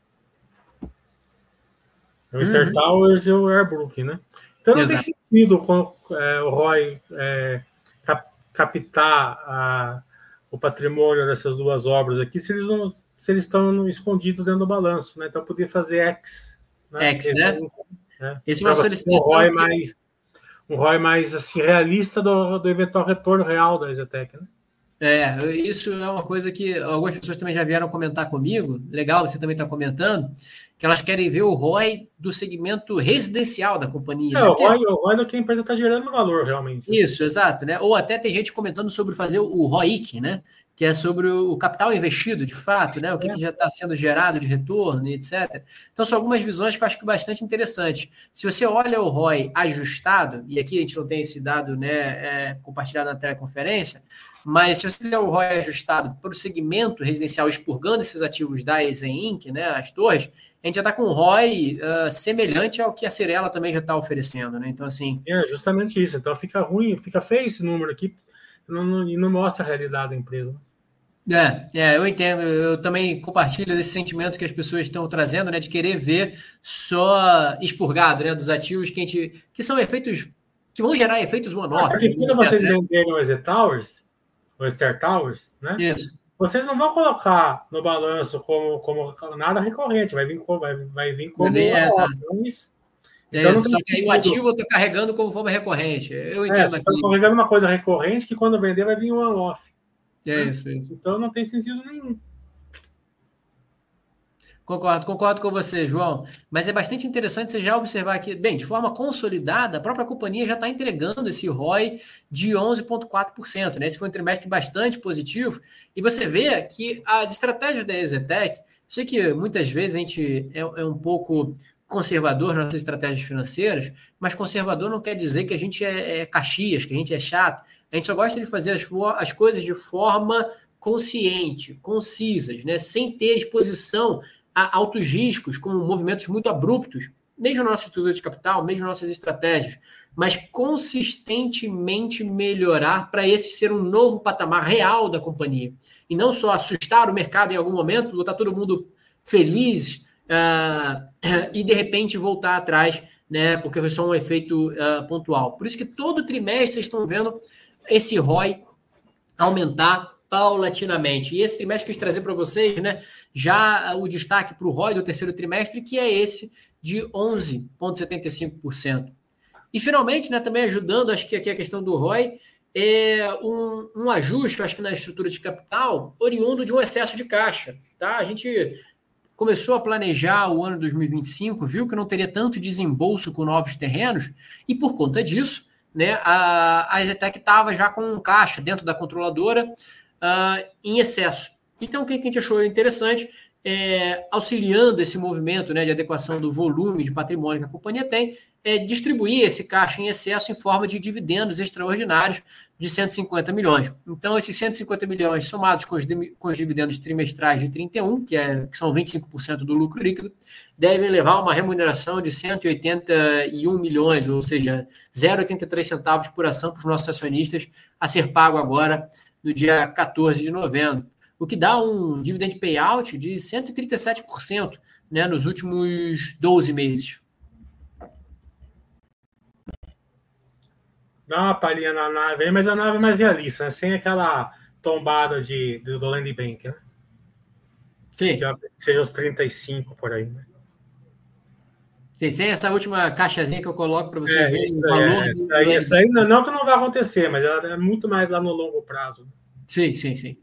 O Star Towers e o Airbrook, né? Então não Exato. Tem sentido com, é, o R O I é, cap, captar a, o patrimônio dessas duas obras aqui se eles, não, se eles estão escondidos dentro do balanço, né? Então podia fazer X. Né? X, Esse, né? né? Esse é uma solicitação. Um R O I mais, um R O I mais assim, realista do, do eventual retorno real da EZTEC, né? É, isso é uma coisa que algumas pessoas também já vieram comentar comigo. Legal, você também está comentando. que elas querem ver o R O I do segmento residencial da companhia. É, né? o, R O I, o R O I é do que a empresa está gerando valor, realmente. Isso, exato. Né? Ou até tem gente comentando sobre fazer o R O I C, né? Que é sobre o capital investido, de fato, né? O que, é. que já está sendo gerado de retorno, etcétera. Então, são algumas visões que eu acho que bastante interessantes. Se você olha o R O I ajustado, e aqui a gente não tem esse dado, né, é, compartilhado na teleconferência, mas se você fizer o R O I ajustado para o segmento residencial, expurgando esses ativos da Esen Incorporated, né, as torres, a gente já está com um R O I uh, semelhante ao que a Cyrela também já está oferecendo, né? Então, assim... É justamente isso. Então, fica ruim, fica feio esse número aqui não, não, e não mostra a realidade da empresa. É, é, eu entendo. Eu também compartilho desse sentimento que as pessoas estão trazendo, né, de querer ver só expurgado, né, dos ativos que, a gente, que são efeitos, que vão gerar efeitos one-off. Porque quando vocês né? venderem o E Z Towers, o Ester Towers, né? Isso. Vocês não vão colocar no balanço como, como nada recorrente, vai vir, vai, vai vir como vai vir, é, isso. Então, é, não só que aí o ativo eu estou carregando como forma recorrente. Eu entendo. É, você está carregando uma coisa recorrente que quando vender vai vir um one-off. É isso, isso. Então não tem sentido nenhum. Concordo, concordo com você, João. Mas é bastante interessante você já observar que, bem, de forma consolidada, a própria companhia já está entregando esse R O I de onze vírgula quatro por cento. Né? Esse foi um trimestre bastante positivo. E você vê que as estratégias da EZTEC, sei que muitas vezes a gente é, é um pouco conservador nas nossas estratégias financeiras, mas conservador não quer dizer que a gente é, é Caxias, que a gente é chato. A gente só gosta de fazer as, as coisas de forma consciente, concisas, né? Sem ter exposição a altos riscos, com movimentos muito abruptos, mesmo na nossa estrutura de capital, mesmo nas nossas estratégias, mas consistentemente melhorar para esse ser um novo patamar real da companhia. E não só assustar o mercado em algum momento, botar todo mundo feliz uh, e, de repente, voltar atrás, né? Porque foi só um efeito uh, pontual. Por isso que todo trimestre vocês estão vendo esse R O I aumentar paulatinamente. E esse trimestre que eu quis trazer para vocês, né, já o destaque para o R O I do terceiro trimestre, que é esse de onze vírgula setenta e cinco por cento. E, finalmente, né, também ajudando, acho que aqui a questão do R O I, é um, um ajuste, acho que na estrutura de capital, oriundo de um excesso de caixa. Tá? A gente começou a planejar o ano dois mil e vinte e cinco, viu que não teria tanto desembolso com novos terrenos, e por conta disso, né, a, a EZTEC estava já com um caixa dentro da controladora uh, em excesso. Então, o que a gente achou interessante, é, auxiliando esse movimento, né, de adequação do volume de patrimônio que a companhia tem, é distribuir esse caixa em excesso em forma de dividendos extraordinários de cento e cinquenta milhões. Então, esses cento e cinquenta milhões somados com os, com os dividendos trimestrais de trinta e um, que, é, que são vinte e cinco por cento do lucro líquido, devem levar a uma remuneração de cento e oitenta e um milhões, ou seja, zero vírgula oitenta e três centavos por ação para os nossos acionistas, a ser pago agora no dia quatorze de novembro, o que dá um dividend payout de cento e trinta e sete por cento, né, nos últimos doze meses. Dá uma palhinha na nave, mas a nave é mais realista, né? Sem aquela tombada de, do, do Land Bank, né? Sim. Que seja os trinta e cinco por aí, né? Sim, sem essa última caixazinha que eu coloco para você é, ver isso, o valor. É, do, isso, aí, do isso aí não que não vai acontecer, mas ela é muito mais lá no longo prazo. Sim, sim, sim.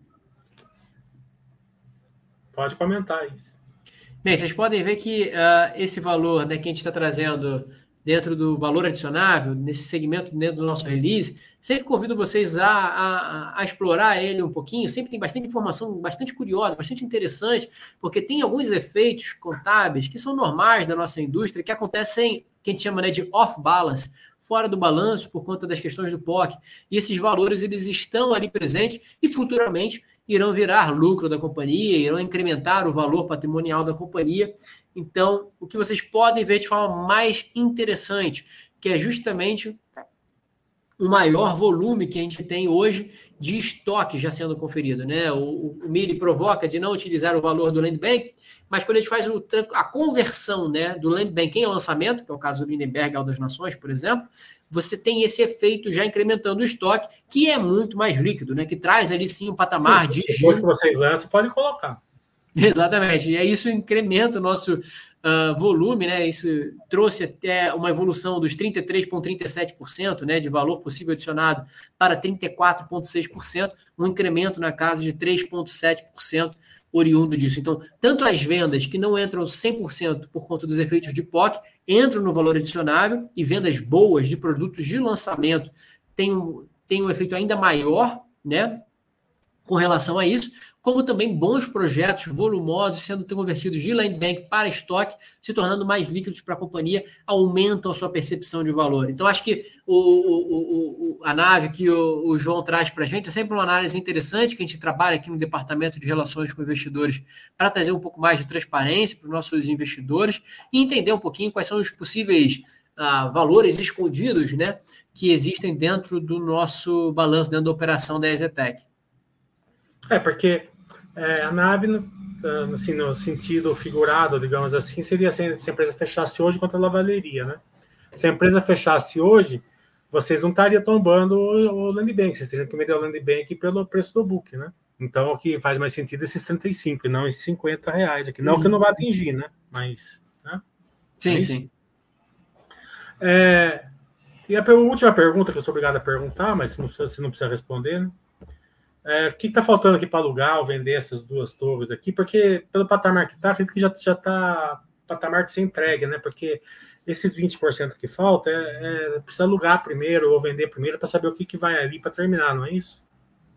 Pode comentar isso. Bem, vocês podem ver que uh, esse valor, né, que a gente está trazendo dentro do valor adicionável, nesse segmento dentro do nosso release, sempre convido vocês a, a, a explorar ele um pouquinho, sempre tem bastante informação, bastante curiosa, bastante interessante, porque tem alguns efeitos contábeis que são normais da nossa indústria, que acontecem, que a gente chama, né, de off-balance, fora do balanço, por conta das questões do P O C, e esses valores eles estão ali presentes e futuramente irão virar lucro da companhia, irão incrementar o valor patrimonial da companhia. Então, o que vocês podem ver de forma mais interessante, que é justamente o maior volume que a gente tem hoje de estoque já sendo conferido, né? O, o M I R provoca de não utilizar o valor do Land Bank, mas quando a gente faz o, a conversão, né, do Land Bank em lançamento, que é o caso do Lindenberg Alto das Nações, por exemplo, você tem esse efeito já incrementando o estoque, que é muito mais líquido, né? Que traz ali sim um patamar sim, de depois que vocês lançam, podem colocar. Exatamente, e aí isso incrementa o nosso uh, volume, né? Isso trouxe até uma evolução dos trinta e três vírgula trinta e sete por cento, né, de valor possível adicionado para trinta e quatro vírgula seis por cento, um incremento na casa de três vírgula sete por cento oriundo disso. Então, tanto as vendas que não entram cem por cento por conta dos efeitos de P O C, entram no valor adicionável, e vendas boas de produtos de lançamento têm um, têm um efeito ainda maior, né, com relação a isso, como também bons projetos volumosos sendo convertidos de land bank para estoque, se tornando mais líquidos para a companhia, aumentam a sua percepção de valor. Então, acho que o, o, o, a nave que o, o João traz para a gente é sempre uma análise interessante, que a gente trabalha aqui no Departamento de Relações com Investidores para trazer um pouco mais de transparência para os nossos investidores e entender um pouquinho quais são os possíveis ah, valores escondidos, né, que existem dentro do nosso balanço, dentro da operação da EZTEC. É, porque é, a nave, assim, no sentido figurado, digamos assim, seria assim, se a empresa fechasse hoje, quanto ela valeria, né? Se a empresa fechasse hoje, vocês não estariam tombando o, o land bank, vocês teriam que vender o land bank pelo preço do book, né? Então, o que faz mais sentido é esses trinta e cinco, e não esses cinquenta reais aqui. Não uhum. que não vá atingir, né? Mas, né? Sim, é sim. É, e a última pergunta que eu sou obrigado a perguntar, mas você não precisa, você não precisa responder, né? É, o que está faltando aqui para alugar ou vender essas duas torres aqui? Porque, pelo patamar que está, acredito que já está patamar de ser entregue, né? Porque esses vinte por cento que falta, é, é, precisa alugar primeiro ou vender primeiro para saber o que, que vai ali para terminar, não é isso?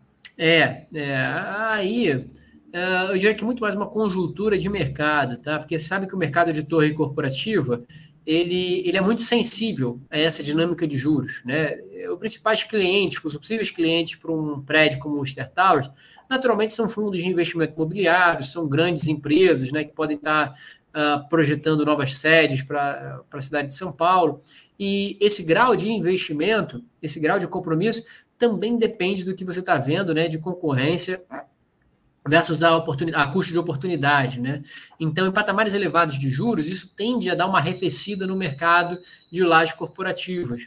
É, é aí é, eu diria que é muito mais uma conjuntura de mercado, tá? Porque sabe que o mercado de torre corporativa Ele, ele é muito sensível a essa dinâmica de juros, né? Os principais clientes, os possíveis clientes para um prédio como o Ster Towers, naturalmente são fundos de investimento imobiliário, são grandes empresas, né, que podem estar uh, projetando novas sedes para a cidade de São Paulo. E esse grau de investimento, esse grau de compromisso, também depende do que você está vendo, né, de concorrência versus a, oportunidade, a custo de oportunidade, né? Então, em patamares elevados de juros, isso tende a dar uma arrefecida no mercado de lajes corporativas.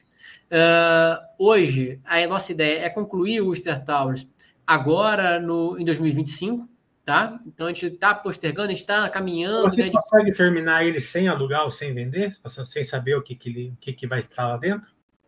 Uh, hoje, a nossa ideia é concluir o Ster Towers agora no, em dois mil e vinte e cinco, tá? Então, a gente está postergando, a gente está caminhando... Vocês né, conseguem de... terminar ele sem alugar ou sem vender? Sem saber o que, que, ele, o que, que vai estar lá dentro?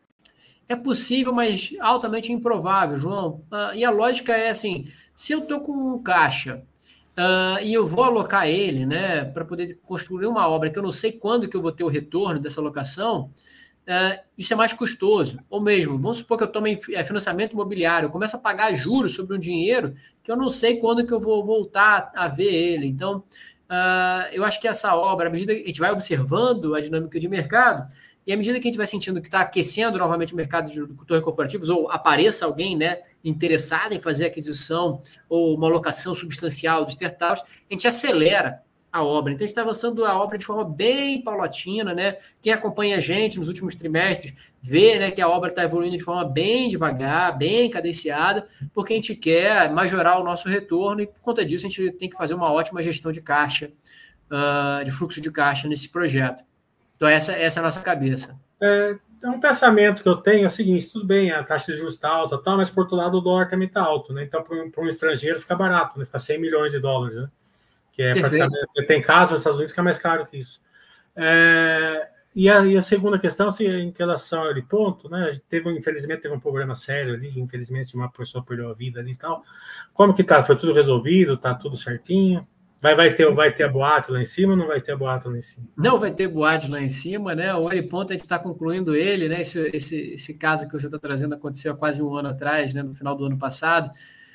É possível, mas altamente improvável, João. Uh, e a lógica é assim... Se eu estou com um caixa uh, e eu vou alocar ele, né, para poder construir uma obra que eu não sei quando que eu vou ter o retorno dessa alocação, uh, isso é mais custoso. Ou mesmo, vamos supor que eu tome financiamento imobiliário, eu começo a pagar juros sobre um dinheiro que eu não sei quando que eu vou voltar a ver ele. Então, uh, eu acho que essa obra, à medida que a gente vai observando a dinâmica de mercado, e à medida que a gente vai sentindo que está aquecendo novamente o mercado de torres corporativas, ou apareça alguém, né, interessado em fazer aquisição ou uma alocação substancial dos Ster Towers, a gente acelera a obra. Então, a gente está avançando a obra de forma bem paulatina, né? Quem acompanha a gente nos últimos trimestres vê, né, que a obra está evoluindo de forma bem devagar, bem cadenciada, porque a gente quer majorar o nosso retorno e, por conta disso, a gente tem que fazer uma ótima gestão de caixa, uh, de fluxo de caixa nesse projeto. Então, essa, essa é a nossa cabeça. É, um pensamento que eu tenho é o seguinte, tudo bem, a taxa de juros está alta, tá, mas, por outro lado, o dólar também está alto, né? Então, para um, para um estrangeiro, fica barato, né? Fica cem milhões de dólares, né? Que é praticamente... Tem casos nos Estados Unidos que é mais caro que isso. É, e, a, e a segunda questão, assim, em relação a ponto, né? Teve, infelizmente, teve um problema sério ali, infelizmente, uma pessoa perdeu a vida ali e tal. Como que tá? Foi tudo resolvido? Tá tudo certinho? Vai, vai, ter, vai ter a boate lá em cima ou não vai ter a boate lá em cima? Não vai ter boate lá em cima, né? O Heliponto, a gente está concluindo ele, né? Esse, esse, esse caso que você está trazendo aconteceu há quase um ano atrás, né? No final do ano passado.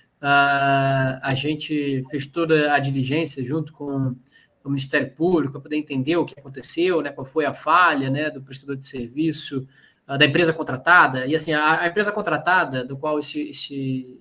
Uh, a gente fez toda a diligência junto com o Ministério Público para poder entender o que aconteceu, né? Qual foi a falha, né? Do prestador de serviço, uh, da empresa contratada. E assim, a, a empresa contratada, do qual esse, esse,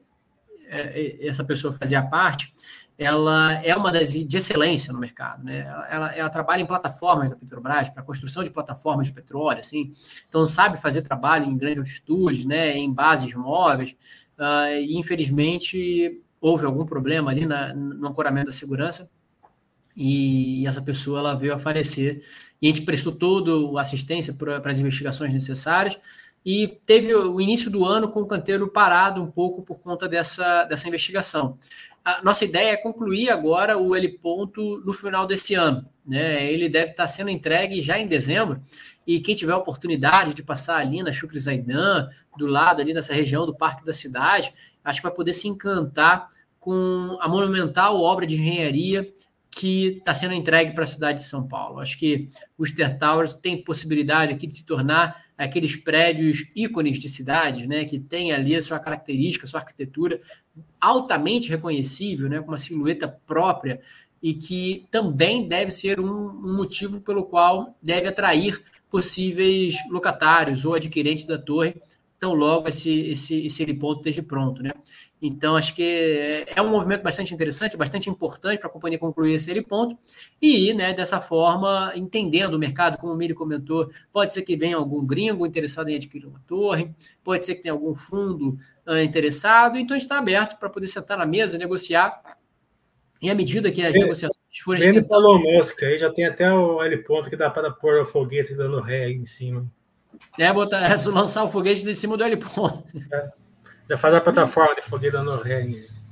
essa pessoa fazia parte, ela é uma das de excelência no mercado, né? Ela, ela trabalha em plataformas da Petrobras, para a construção de plataformas de petróleo, assim, então sabe fazer trabalho em grande altitude, né? Em bases móveis, uh, e infelizmente houve algum problema ali na, no ancoramento da segurança, e, e essa pessoa ela veio a falecer, e a gente prestou toda a assistência para as investigações necessárias, e teve o início do ano com o canteiro parado um pouco por conta dessa, dessa investigação. A nossa ideia é concluir agora o heliponto no final desse ano, né? Ele deve estar sendo entregue já em dezembro, e quem tiver a oportunidade de passar ali na Shukri Zaidan, do lado ali nessa região do Parque da Cidade, acho que vai poder se encantar com com a monumental obra de engenharia que está sendo entregue para a cidade de São Paulo. Acho que o Ster Towers tem possibilidade aqui de se tornar aqueles prédios ícones de cidades, né, que tem ali a sua característica, a sua arquitetura altamente reconhecível, né, com uma silhueta própria, e que também deve ser um, um motivo pelo qual deve atrair possíveis locatários ou adquirentes da torre, tão logo esse, esse, esse heliponto esteja pronto, né? Então, acho que é um movimento bastante interessante, bastante importante para a companhia concluir esse heliponto e, né, dessa forma, entendendo o mercado, como o Miri comentou, pode ser que venha algum gringo interessado em adquirir uma torre, pode ser que tenha algum fundo uh, interessado, então a gente está aberto para poder sentar na mesa, negociar, e à medida que as Vem, negociações forem esquentando... Elon Musk, aí já tem até o heliponto que dá para pôr o foguete dando ré aí em cima. É, botar, é lançar o foguete em cima do heliponto. É. Já faz a plataforma de foguete dando ré.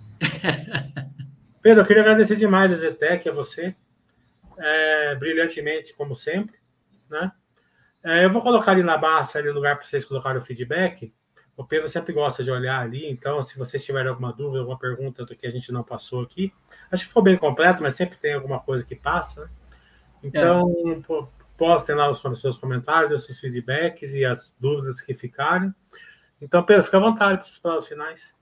Pedro, eu queria agradecer demais a Zetec, a você. É, brilhantemente, como sempre. Né? É, eu vou colocar ali na barra ali, lugar para vocês colocarem o feedback. O Pedro sempre gosta de olhar ali, então se vocês tiverem alguma dúvida, alguma pergunta do que a gente não passou aqui, acho que ficou bem completo, mas sempre tem alguma coisa que passa. Né? Então, é. postem lá os seus comentários, os seus feedbacks e as dúvidas que ficarem. Então, Pedro, fica à vontade para os palavras finais.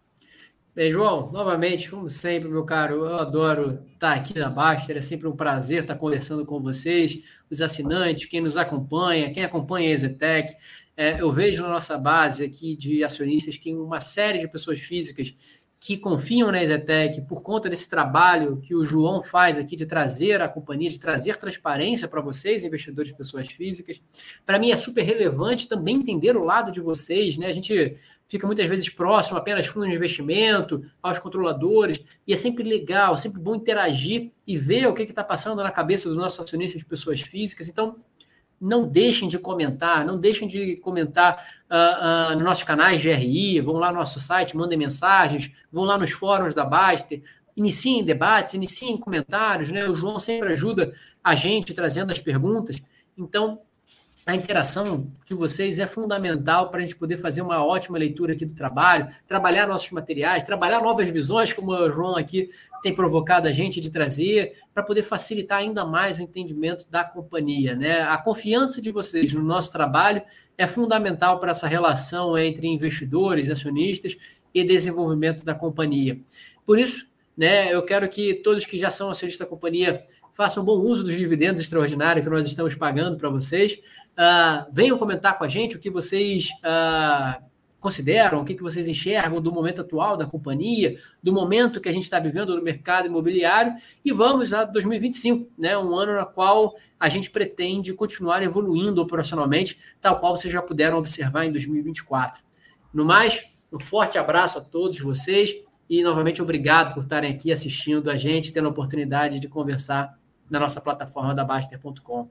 Bem, João, novamente, como sempre, meu caro, eu adoro estar aqui na Baster, é sempre um prazer estar conversando com vocês, os assinantes, quem nos acompanha, quem acompanha a EZTEC. É, eu vejo na nossa base aqui de acionistas que uma série de pessoas físicas que confiam na EZTEC por conta desse trabalho que o João faz aqui de trazer a companhia, de trazer transparência para vocês, investidores de pessoas físicas. Para mim é super relevante também entender o lado de vocês, né? A gente fica muitas vezes próximo apenas fundos de investimento, aos controladores, e é sempre legal, sempre bom interagir e ver o que está passando na cabeça dos nossos acionistas de pessoas físicas. Então, não deixem de comentar, não deixem de comentar uh, uh, nos nossos canais de R I, vão lá no nosso site, mandem mensagens, vão lá nos fóruns da Baster, iniciem debates, iniciem comentários, né? O João sempre ajuda a gente trazendo as perguntas. Então, a interação de vocês é fundamental para a gente poder fazer uma ótima leitura aqui do trabalho, trabalhar nossos materiais, trabalhar novas visões, como o João aqui tem provocado a gente de trazer, para poder facilitar ainda mais o entendimento da companhia, né? A confiança de vocês no nosso trabalho é fundamental para essa relação entre investidores, acionistas e desenvolvimento da companhia. Por isso, né, eu quero que todos que já são acionistas da companhia façam bom uso dos dividendos extraordinários que nós estamos pagando para vocês. Uh, venham comentar com a gente o que vocês uh, consideram, o que, que vocês enxergam do momento atual da companhia, do momento que a gente está vivendo no mercado imobiliário, e vamos a dois mil e vinte e cinco, né, um ano no qual a gente pretende continuar evoluindo operacionalmente, tal qual vocês já puderam observar em dois mil e vinte e quatro. No mais, um forte abraço a todos vocês e, novamente, obrigado por estarem aqui assistindo a gente, tendo a oportunidade de conversar na nossa plataforma da Baster ponto com.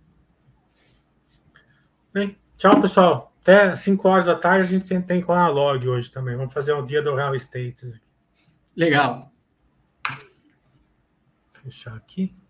Bem, tchau, pessoal. Até cinco horas da tarde a gente tem, tem com a log hoje também. Vamos fazer um dia do Real Estate. Legal. Vou fechar aqui.